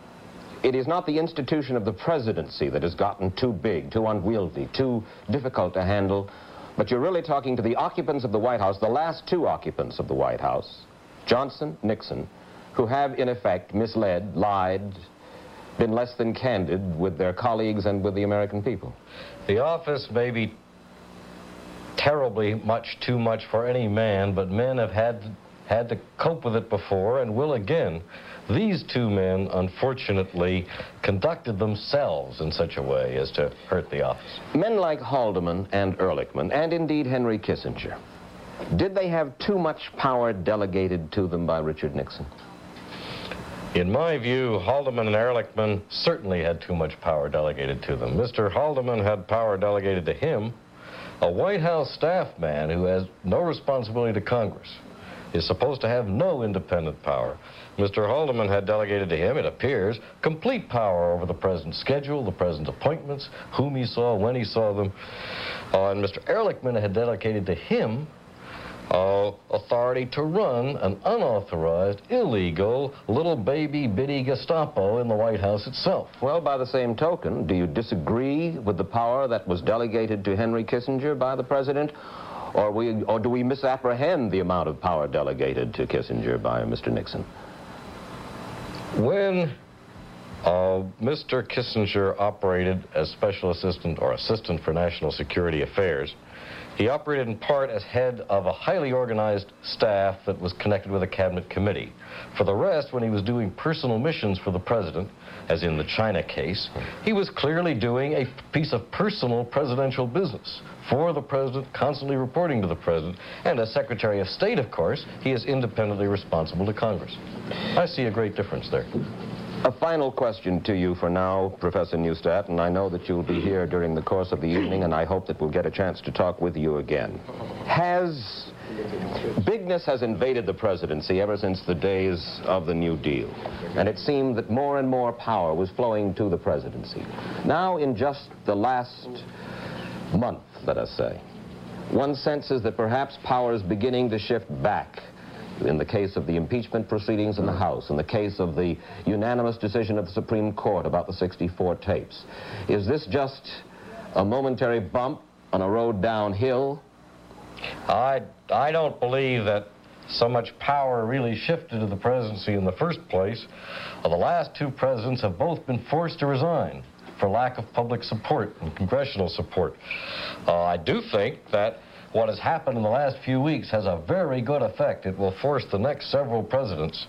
the institution of the presidency that has gotten too big, too unwieldy, too difficult to handle, but you're really talking to the occupants of the White House, the last two occupants of the White House, Johnson, Nixon, who have in effect misled, lied, been less than candid with their colleagues and with the American people? The office may be terribly too much for any man, but men have had to cope with it before and will again. These two men, unfortunately, conducted themselves in such a way as to hurt the office. Men like Haldeman and Ehrlichman, and indeed Henry Kissinger, did they have too much power delegated to them by Richard Nixon? In my view, Haldeman and Ehrlichman certainly had too much power delegated to them. Mr. Haldeman had power delegated to him. A White House staff man who has no responsibility to Congress is supposed to have no independent power. Mr. Haldeman had delegated to him, it appears, complete power over the president's schedule, the president's appointments, whom he saw, when he saw them. And Mr. Ehrlichman had delegated to him authority to run an unauthorized, illegal, little baby bitty Gestapo in the White House itself. Well, by the same token, do you disagree with the power that was delegated to Henry Kissinger by the president? Or do we misapprehend the amount of power delegated to Kissinger by Mr. Nixon? When Mr. Kissinger operated as Special Assistant or Assistant for National Security Affairs, he operated in part as head of a highly organized staff that was connected with a cabinet committee. For the rest, when he was doing personal missions for the president, as in the China case, he was clearly doing a piece of personal presidential business for the president, constantly reporting to the president. And as Secretary of State, of course, he is independently responsible to Congress. I see a great difference there. A final question to you for now, Professor Neustadt, and I know that you'll be here during the course of the evening, and I hope that we'll get a chance to talk with you again. Bigness has invaded the presidency ever since the days of the New Deal, and it seemed that more and more power was flowing to the presidency. Now, in just the last month, let us say, one senses that perhaps power is beginning to shift back. In the case of the impeachment proceedings in the House, in the case of the unanimous decision of the Supreme Court about the 64 tapes. Is this just a momentary bump on a road downhill? I don't believe that so much power really shifted to the presidency in the first place. The last two presidents have both been forced to resign for lack of public support and congressional support. I do think that what has happened in the last few weeks has a very good effect. It will force the next several presidents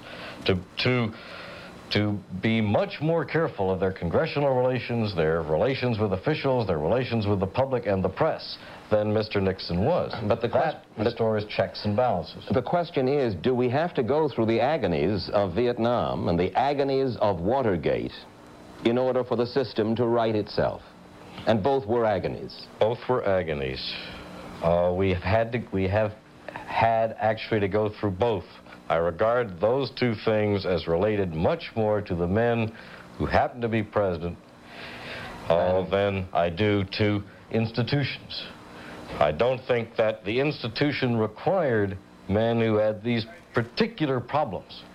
to be much more careful of their congressional relations, their relations with officials, their relations with the public and the press than Mr. Nixon was. But that restores checks and balances. The question is, do we have to go through the agonies of Vietnam and the agonies of Watergate in order for the system to right itself? And both were agonies. Both were agonies. We have had actually to go through both. I regard those two things as related much more to the men who happen to be president than I do to institutions. I don't think that the institution required men who had these particular problems.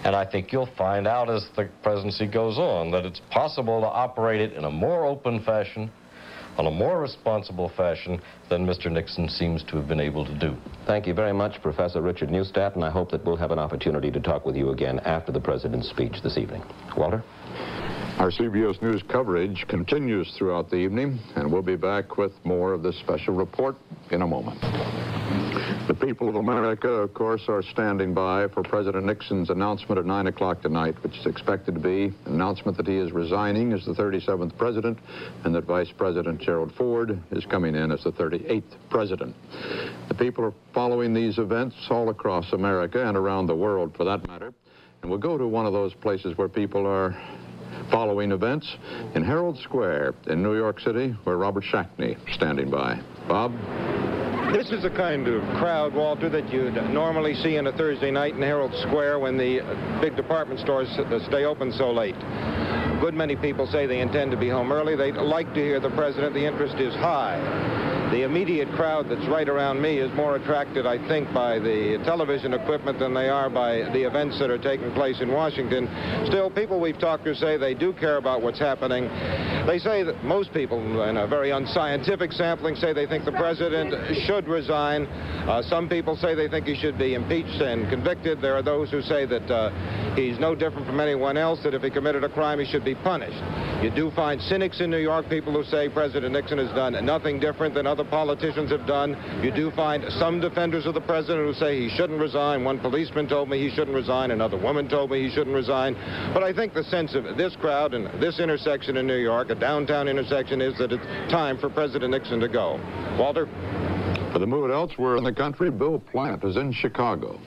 And I think you'll find out as the presidency goes on that it's possible to operate it in a more open fashion, on a more responsible fashion than Mr. Nixon seems to have been able to do. Thank you very much, Professor Richard Neustadt, and I hope that we'll have an opportunity to talk with you again after the President's speech this evening. Walter? Our CBS News coverage continues throughout the evening, and we'll be back with more of this special report in a moment. The people of America, of course, are standing by for President Nixon's announcement at 9 o'clock tonight, which is expected to be an announcement that he is resigning as the 37th president and that Vice President Gerald Ford is coming in as the 38th president. The people are following these events all across America and around the world, for that matter. And we'll go to one of those places where people are following events in Herald Square in New York City, where Robert Shackney is standing by. Bob? This is the kind of crowd, Walter, that you'd normally see on a Thursday night in Herald Square when the big department stores stay open so late. A good many people say they intend to be home early. They'd like to hear the president. The interest is high. The immediate crowd that's right around me is more attracted, I think, by the television equipment than they are by the events that are taking place in Washington. Still, people we've talked to say they do care about what's happening. They say that most people, in a very unscientific sampling, say they think the president should resign. Some people say they think he should be impeached and convicted. There are those who say that he's no different from anyone else, that if he committed a crime, he should be punished. You do find cynics in New York, people who say President Nixon has done nothing different than other politicians have done. You do find some defenders of the president who say he shouldn't resign. One policeman told me he shouldn't resign. Another woman told me he shouldn't resign. But I think the sense of this crowd and this intersection in New York, a downtown intersection, is that it's time for President Nixon to go. Walter? For the mood elsewhere in the country, Bill Plant is in Chicago.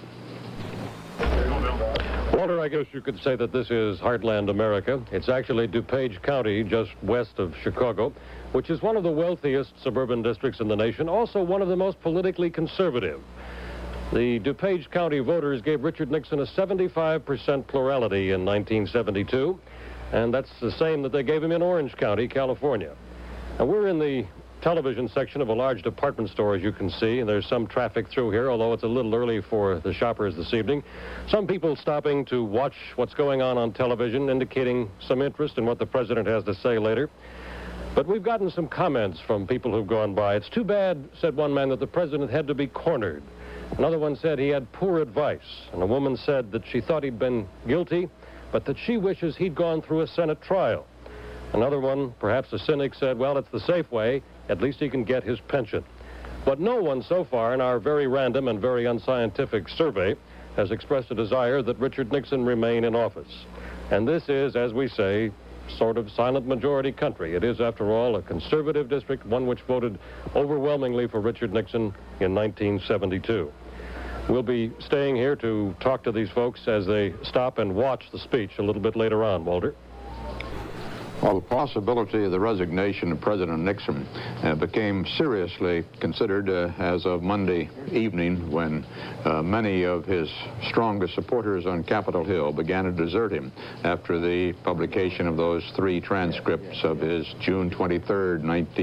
Walter, I guess you could say that this is heartland America. It's actually DuPage County, just west of Chicago, which is one of the wealthiest suburban districts in the nation, also one of the most politically conservative. The DuPage County voters gave Richard Nixon a 75% plurality in 1972, and that's the same that they gave him in Orange County, California. And we're in the television section of a large department store, as you can see, and there's some traffic through here, although it's a little early for the shoppers this evening. Some people stopping to watch what's going on television, indicating some interest in what the president has to say later. But we've gotten some comments from people who've gone by. It's too bad, said one man, that the president had to be cornered. Another one said he had poor advice. And a woman said that she thought he'd been guilty, but that she wishes he'd gone through a Senate trial. Another one, perhaps a cynic, said, well, it's the safe way. At least he can get his pension. But no one so far in our very random and very unscientific survey has expressed a desire that Richard Nixon remain in office. And this is, as we say, sort of silent majority country. It is, after all, a conservative district, one which voted overwhelmingly for Richard Nixon in 1972. We'll be staying here to talk to these folks as they stop and watch the speech a little bit later on. Walter? Well, the possibility of the resignation of President Nixon became seriously considered as of Monday evening when many of his strongest supporters on Capitol Hill began to desert him after the publication of those 3 transcripts of his June 23rd,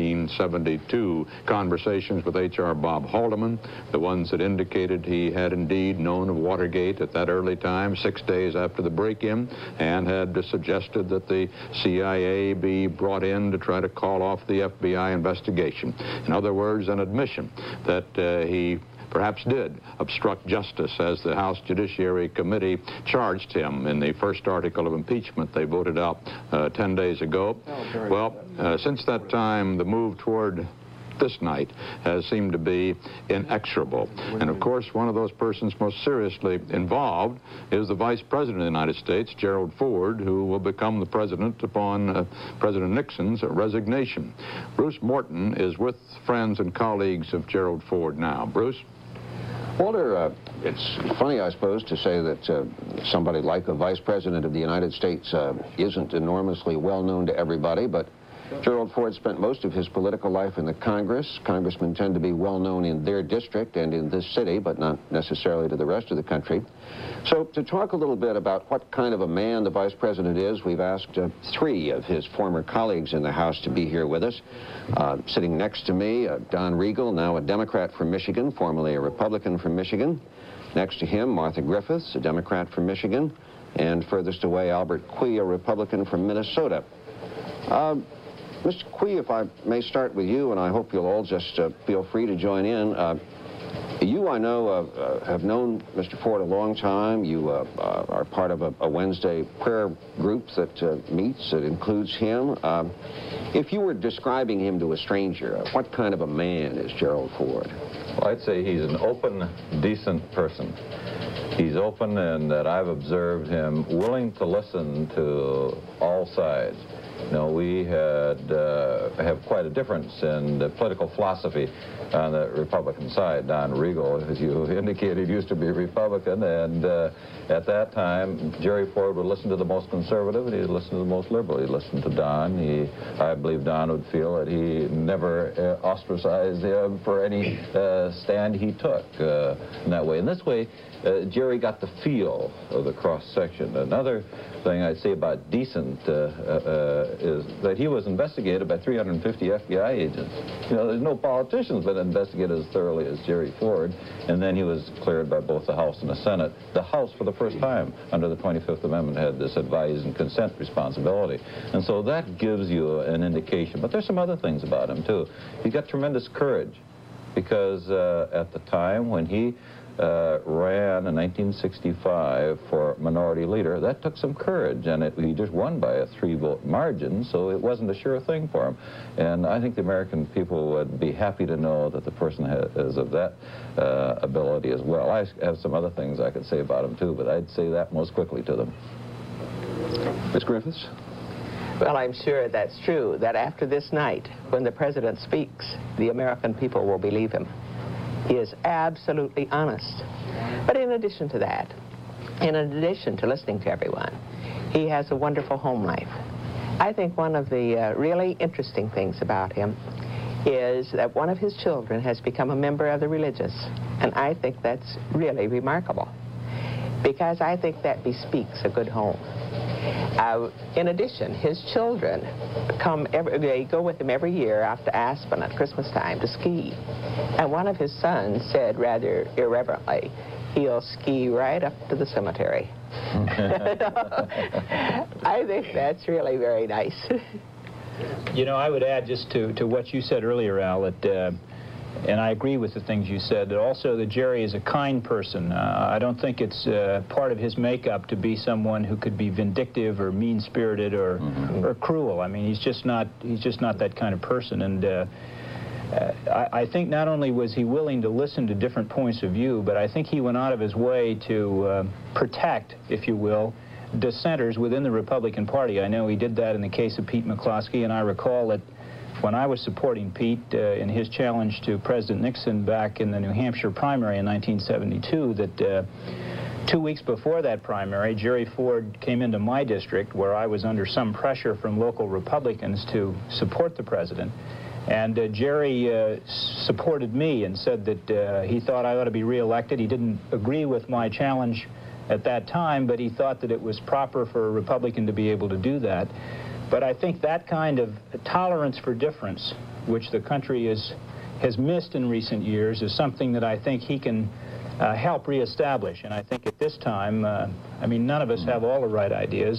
1972 conversations with H.R. Bob Haldeman, the ones that indicated he had indeed known of Watergate at that early time, 6 days after the break-in, and had suggested that the CIA be brought in to try to call off the FBI investigation. In other words, an admission that he perhaps did obstruct justice, as the House Judiciary Committee charged him in the first article of impeachment they voted out 10 days ago. Well, since that time, the move toward this night has seemed to be inexorable. And of course, one of those persons most seriously involved is the Vice President of the United States, Gerald Ford, who will become the president upon President Nixon's resignation. Bruce Morton is with friends and colleagues of Gerald Ford now. Bruce? Walter, it's funny, I suppose, to say that somebody like a Vice President of the United States isn't enormously well known to everybody, but Gerald Ford spent most of his political life in the Congress. Congressmen tend to be well known in their district and in this city, but not necessarily to the rest of the country. So to talk a little bit about what kind of a man the Vice President is, we've asked 3 of his former colleagues in the House to be here with us. Sitting next to me, Don Regal, now a Democrat from Michigan, formerly a Republican from Michigan. Next to him, Martha Griffiths, a Democrat from Michigan. and furthest away, Albert Quie, a Republican from Minnesota. Mr. Quie, if I may start with you, and I hope you'll all just feel free to join in. You, I know, have known Mr. Ford a long time. You are part of a Wednesday prayer group that meets, that includes him. If you were describing him to a stranger, what kind of a man is Gerald Ford? Well, I'd say he's an open, decent person. He's open in that I've observed him willing to listen to all sides. You know, we have quite a difference in the political philosophy on the Republican side. Don Regal, as you indicated, used to be a Republican, and at that time, Jerry Ford would listen to the most conservative, and he'd listen to the most liberal. He'd listen to Don. I believe Don would feel that he never ostracized him for any stand he took in that way. In this way, Jerry got the feel of the cross-section. Another thing I'd say about decent is that he was investigated by 350 FBI agents. You know, there's no politician's been investigated as thoroughly as Jerry Ford, and then he was cleared by both the House and the Senate. The House, for the first time, under the 25th Amendment, had this advise and consent responsibility. And so that gives you an indication. But there's some other things about him, too. He got tremendous courage, because at the time when he ran in 1965 for minority leader, that took some courage, and he just won by a 3-vote margin, so it wasn't a sure thing for him. And I think the American people would be happy to know that the person is of that ability as well. I have some other things I could say about him too, but I'd say that most quickly to them. Ms. Griffiths? Well, I'm sure that's true, that after this night, when the president speaks, the American people will believe him. He is absolutely honest. But in addition to that, in addition to listening to everyone, he has a wonderful home life. I think one of the really interesting things about him is that one of his children has become a member of the religious, and I think that's really remarkable, because I think that bespeaks a good home. In addition, his children they go with him every year out to Aspen at Christmas time to ski. And one of his sons said rather irreverently, he'll ski right up to the cemetery. I think that's really very nice. You know, I would add just to what you said earlier, Al, that and I agree with the things you said, that also that Jerry is a kind person. I don't think it's part of his makeup to be someone who could be vindictive or mean-spirited or cruel. I mean, he's just not that kind of person. And I think not only was he willing to listen to different points of view, but I think he went out of his way to protect, if you will, dissenters within the Republican Party. I know he did that in the case of Pete McCloskey, and I recall that when I was supporting Pete in his challenge to President Nixon back in the New Hampshire primary in 1972, that 2 weeks before that primary, Jerry Ford came into my district where I was under some pressure from local Republicans to support the president. And Jerry supported me and said that he thought I ought to be reelected. He didn't agree with my challenge at that time, but he thought that it was proper for a Republican to be able to do that. But I think that kind of tolerance for difference, which the country has missed in recent years, is something that I think he can help reestablish. And I think at this time, I mean, none of us have all the right ideas,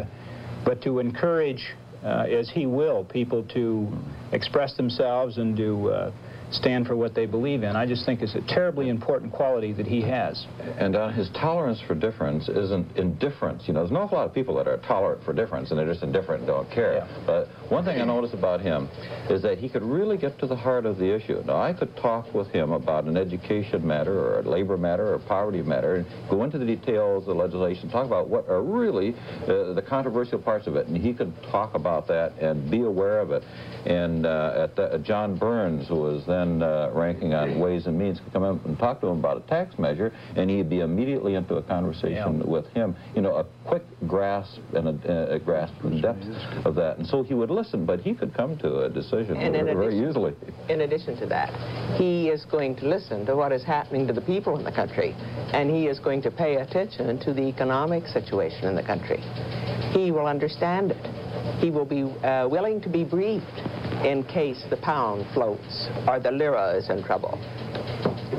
but to encourage, as he will, people to express themselves and to stand for what they believe in, I just think is a terribly important quality that he has. And his tolerance for difference isn't indifference. You know, there's an awful lot of people that are tolerant for difference and they're just indifferent and don't care. Yeah. But one thing I noticed about him is that he could really get to the heart of the issue. Now, I could talk with him about an education matter or a labor matter or a poverty matter and go into the details of the legislation, talk about what are really the controversial parts of it, and he could talk about that and be aware of it. And John Burns, who was then ranking on Ways and Means, could come in and talk to him about a tax measure, and he'd be immediately into a conversation with him. You know, a quick grasp and a grasp of the depth of that. And so he would listen, but he could come to a decision very easily. In addition to that, he is going to listen to what is happening to the people in the country, and he is going to pay attention to the economic situation in the country. He will understand it. He will be willing to be briefed in case the pound floats or the lira is in trouble.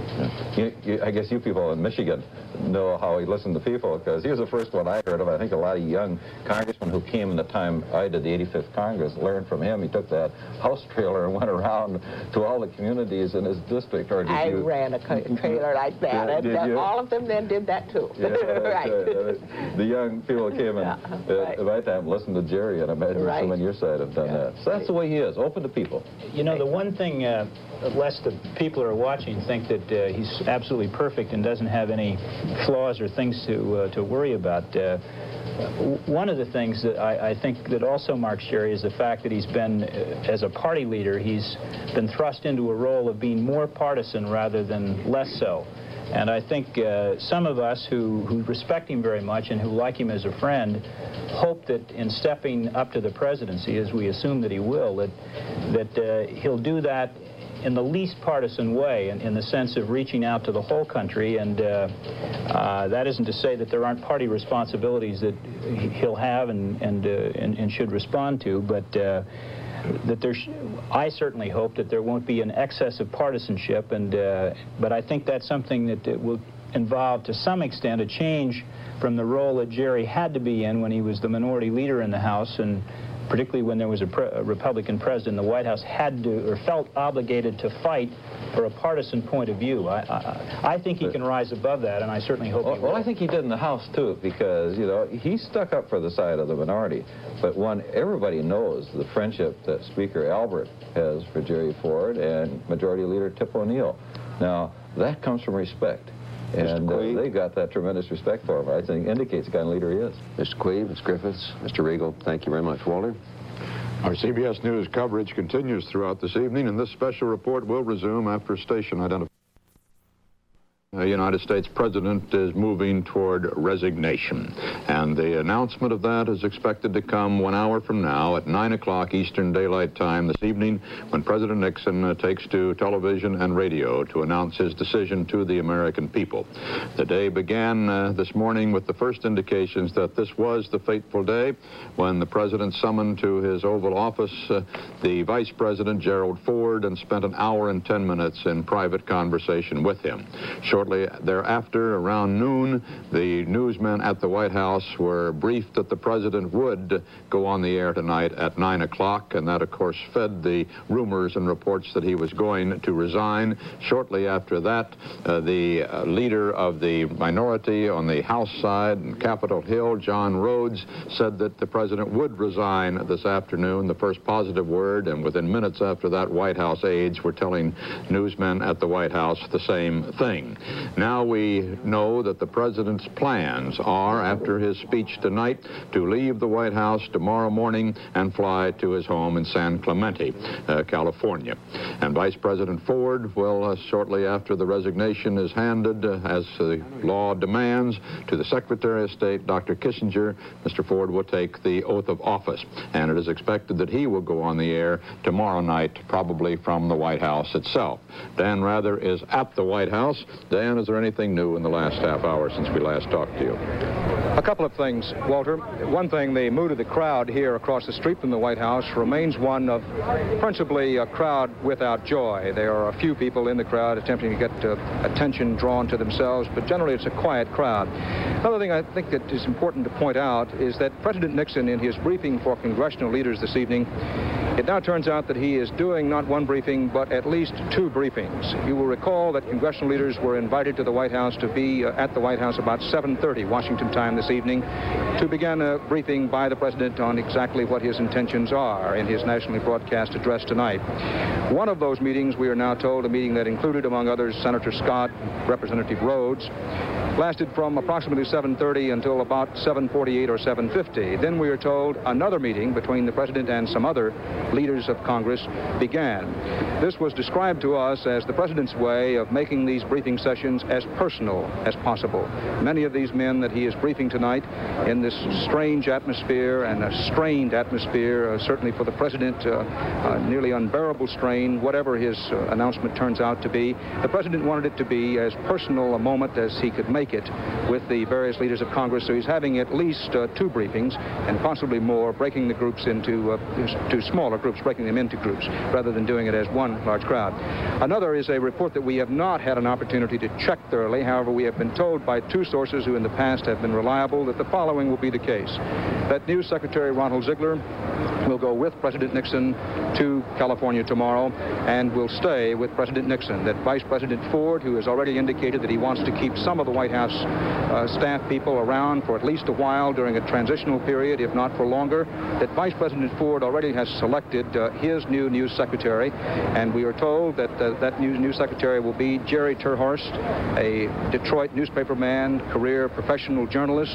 I guess you people in Michigan know how he listened to people, because he was the first one I heard of. I think a lot of young congressmen who came in the time I did the 85th Congress learned from him. He took that house trailer and went around to all the communities in his district. Or I ran a trailer like that, and all of them then did that too. Yeah, right. The young people came in at my time listened to Jerry, and I imagine some on your side have done that. So that's the way he is, open to people. You know, the one thing, lest the people who are watching think that he's absolutely perfect and doesn't have any flaws or things to worry about. One of the things that I think that also marks Jerry is the fact that he's been, as a party leader, he's been thrust into a role of being more partisan rather than less so. And I think some of us who respect him very much and who like him as a friend hope that in stepping up to the presidency, as we assume that he will, that he'll do that in the least partisan way, in the sense of reaching out to the whole country. And that isn't to say that there aren't party responsibilities that he'll have and should respond to, but that I certainly hope that there won't be an excess of partisanship, but I think that's something that will involve, to some extent, a change from the role that Jerry had to be in when he was the minority leader in the House, and particularly when there was a Republican president, the White House had to, or felt obligated to fight for a partisan point of view. I think he can rise above that, and I certainly hope he will. Well, I think he did in the House, too, because, you know, he stuck up for the side of the minority. But everybody knows the friendship that Speaker Albert has for Jerry Ford and Majority Leader Tip O'Neill. Now, that comes from respect. And they got that tremendous respect for him. I think indicates the kind of leader he is. Mr. Queeve, Ms. Griffiths, Mr. Regal, thank you very much. Walter? Our CBS News coverage continues throughout this evening, and this special report will resume after station identification. The United States President is moving toward resignation, and the announcement of that is expected to come 1 hour from now at 9 o'clock Eastern Daylight Time this evening, when President Nixon takes to television and radio to announce his decision to the American people. The day began this morning with the first indications that this was the fateful day when the President summoned to his Oval Office the Vice President, Gerald Ford, and spent 1 hour and 10 minutes in private conversation with him. Shortly thereafter, around noon, the newsmen at the White House were briefed that the President would go on the air tonight at 9 o'clock, and that, of course, fed the rumors and reports that he was going to resign. Shortly after that, the leader of the minority on the House side in Capitol Hill, John Rhodes, said that the President would resign this afternoon, the first positive word, and within minutes after that, White House aides were telling newsmen at the White House the same thing. Now we know that the President's plans are, after his speech tonight, to leave the White House tomorrow morning and fly to his home in San Clemente, California. And Vice President Ford will, shortly after the resignation is handed, as the law demands, to the Secretary of State, Dr. Kissinger, Mr. Ford will take the oath of office. And it is expected that he will go on the air tomorrow night, probably from the White House itself. Dan Rather is at the White House. Dan, is there anything new in the last half hour since we last talked to you? A couple of things, Walter. One thing, the mood of the crowd here across the street from the White House remains one of principally a crowd without joy. There are a few people in the crowd attempting to get attention drawn to themselves, but generally it's a quiet crowd. Another thing I think that is important to point out is that President Nixon, in his briefing for congressional leaders this evening, it now turns out that he is doing not one briefing, but at least 2 briefings. You will recall that congressional leaders were invited to the White House to be at the White House about 7:30 Washington time this evening to begin a briefing by the President on exactly what his intentions are in his nationally broadcast address tonight. One of those meetings, we are now told, a meeting that included, among others, Senator Scott, Representative Rhodes, lasted from approximately 7:30 until about 7:48 or 7:50. Then we are told another meeting between the President and some other leaders of Congress began. This was described to us as the President's way of making these briefing sessions as personal as possible. Many of these men that he is briefing tonight in this strange atmosphere and a strained atmosphere, certainly for the President, nearly unbearable strain, whatever his announcement turns out to be, the President wanted it to be as personal a moment as he could make make it with the various leaders of Congress, so he's having at least 2 briefings and possibly more, breaking the groups into to smaller groups, breaking them into groups, rather than doing it as one large crowd. Another is a report that we have not had an opportunity to check thoroughly. However, we have been told by 2 sources who in the past have been reliable that the following will be the case. That News Secretary Ronald Ziegler will go with President Nixon to California tomorrow and will stay with President Nixon. That Vice President Ford, who has already indicated that he wants to keep some of the White House staff people around for at least a while during a transitional period, if not for longer, that Vice President Ford already has selected his new news secretary, and we are told that that news secretary will be Jerry Terhorst, a Detroit newspaperman, career professional journalist.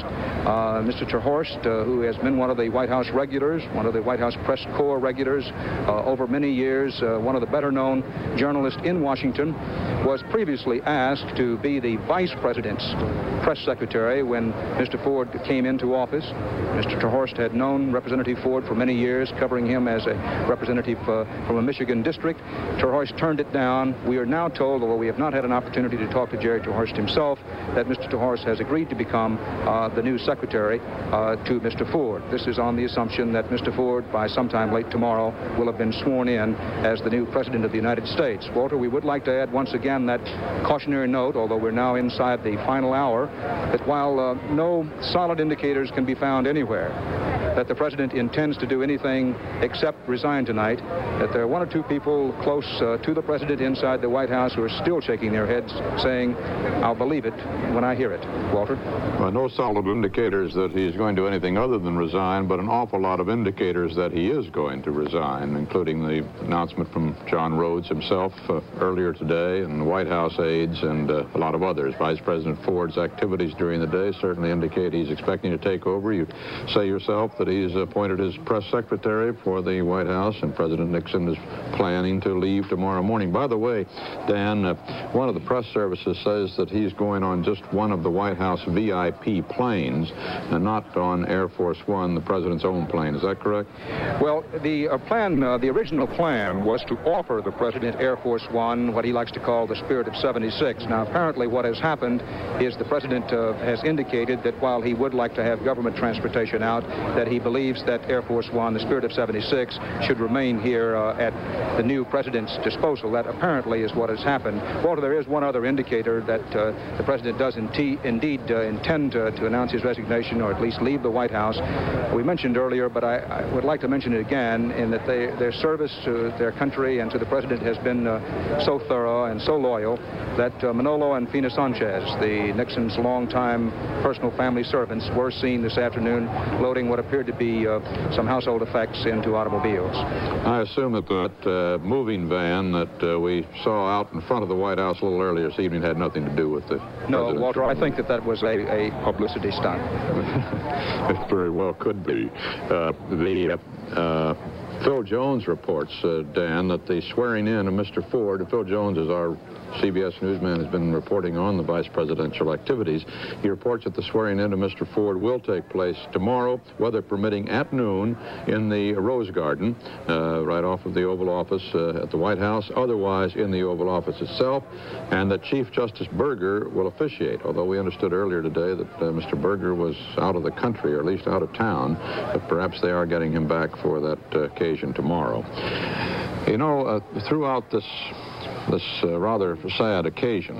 Mr. Terhorst, who has been one of the White House regulars, one of the White House press corps regulars over many years, one of the better-known journalists in Washington, was previously asked to be the vice president's press secretary when Mr. Ford came into office. Mr. Terhorst had known Representative Ford for many years, covering him as a representative from a Michigan district. Terhorst turned it down. We are now told, although we have not had an opportunity to talk to Jerry Terhorst himself, that Mr. Terhorst has agreed to become the new secretary to Mr. Ford. This is on the assumption that Mr. Ford, by sometime late tomorrow, will have been sworn in as the new President of the United States. Walter, we would like to add once again that cautionary note, although we're now inside the final hour, that while no solid indicators can be found anywhere that the President intends to do anything except resign tonight, that there are 1 or 2 people close to the President inside the White House who are still shaking their heads, saying, "I'll believe it when I hear it." Walter? Well, no solid indicators that he's going to do anything other than resign, but an awful lot of indicators that he is going to resign, including the announcement from John Rhodes himself earlier today, and the White House aides, and a lot of others. Vice President Ford's activities during the day certainly indicate he's expecting to take over. You say yourself that he's appointed his press secretary for the White House, and President Nixon is planning to leave tomorrow morning. By the way, Dan, one of the press services says that he's going on just one of the White House VIP planes and not on Air Force One, the President's own plane. Is that correct? Well, the the original plan was to offer the President Air Force One, what he likes to call the Spirit of 76. Now, apparently what has happened is the President has indicated that while he would like to have government transportation out, that he believes that Air Force One, the Spirit of 76, should remain here at the new President's disposal. That apparently is what has happened. Walter, there is one other indicator that the President does indeed intend to announce his resignation, or at least leave the White House. We mentioned earlier, but I would like to mention it again, in that their service to their country and to the President has been so thorough and so loyal that Manolo and Fina Sanchez, the Nixon's longtime personal family servants, were seen this afternoon loading what appeared to be some household effects into automobiles. I assume that that moving van that we saw out in front of the White House a little earlier this evening had nothing to do with the No, Walter, I think that was a publicity stunt. It very well could be. Phil Jones reports, Dan, that the swearing in of Mr. Ford, Phil Jones is our CBS newsman, has been reporting on the vice presidential activities. He reports that the swearing in of Mr. Ford will take place tomorrow, weather permitting, at noon in the Rose Garden, right off of the Oval Office at the White House, otherwise in the Oval Office itself, and that Chief Justice Burger will officiate, although we understood earlier today that Mr. Burger was out of the country, or at least out of town, but perhaps they are getting him back for that occasion tomorrow. You know, throughout this rather sad occasion,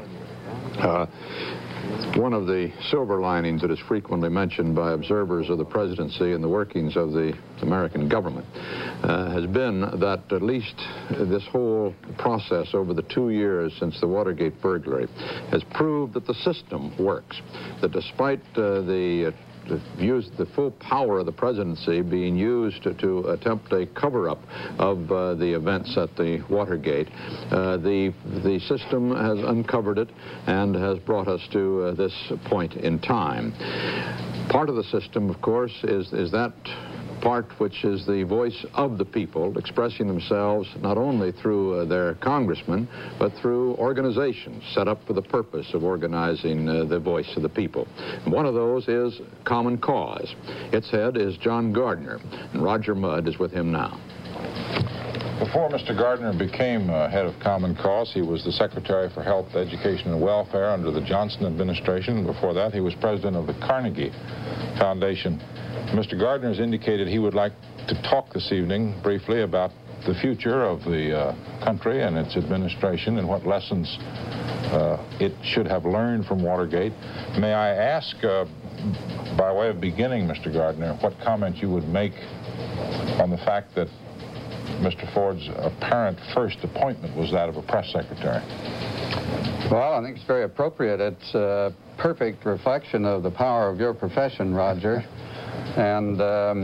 one of the silver linings that is frequently mentioned by observers of the presidency and the workings of the American government has been that at least this whole process over the 2 years since the Watergate burglary has proved that the system works, that despite the full power of the presidency being used to attempt a cover-up of the events at the Watergate, the system has uncovered it and has brought us to this point in time. Part of the system, of course, is that part which is the voice of the people expressing themselves not only through their congressmen, but through organizations set up for the purpose of organizing the voice of the people. And one of those is Common Cause. Its head is John Gardner, and Roger Mudd is with him now. Before Mr. Gardner became head of Common Cause, he was the Secretary for Health, Education, and Welfare under the Johnson administration. Before that, he was president of the Carnegie Foundation. Mr. Gardner has indicated he would like to talk this evening briefly about the future of the country and its administration and what lessons it should have learned from Watergate. May I ask, by way of beginning, Mr. Gardner, what comment you would make on the fact that Mr. Ford's apparent first appointment was that of a press secretary? Well, I think it's very appropriate. It's a perfect reflection of the power of your profession, Roger. And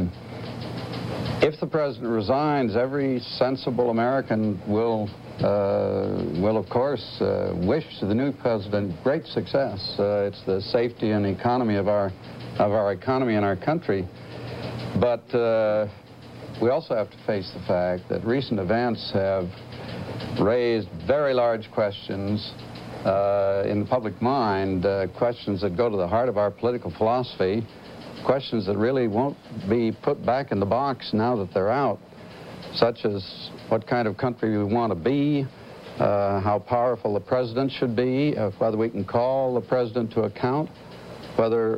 if the president resigns, every sensible American will of course, wish the new president great success. It's the safety and economy of our economy and our country. But we also have to face the fact that recent events have raised very large questions in the public mind, questions that go to the heart of our political philosophy, questions that really won't be put back in the box now that they're out, such as what kind of country we want to be, how powerful the president should be, whether we can call the president to account, whether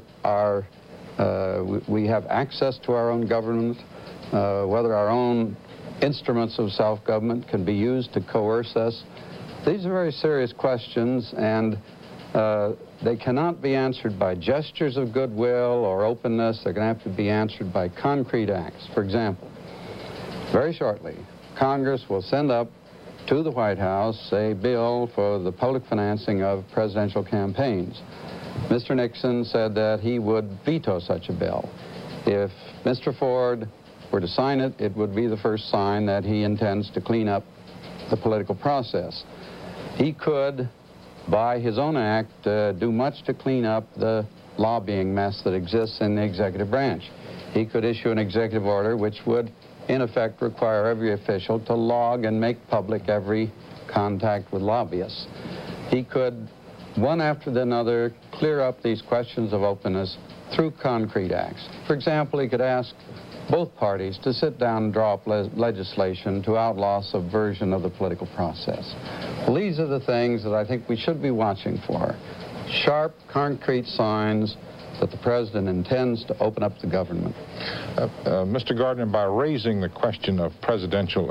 we have access to our own government, whether our own instruments of self-government can be used to coerce us. These are very serious questions, and they cannot be answered by gestures of goodwill or openness. They're going to have to be answered by concrete acts. For example, very shortly, Congress will send up to the White House a bill for the public financing of presidential campaigns. Mr. Nixon said that he would veto such a bill. If Mr. Ford were to sign it, it would be the first sign that he intends to clean up the political process. He could, by his own act, do much to clean up the lobbying mess that exists in the executive branch. He could issue an executive order which would, in effect, require every official to log and make public every contact with lobbyists. He could, one after another, clear up these questions of openness through concrete acts. For example, he could ask both parties to sit down and draw up legislation to outlaw subversion of the political process. Well, these are the things that I think we should be watching for. Sharp, concrete signs that the president intends to open up the government. Mr. Gardner, by raising the question of presidential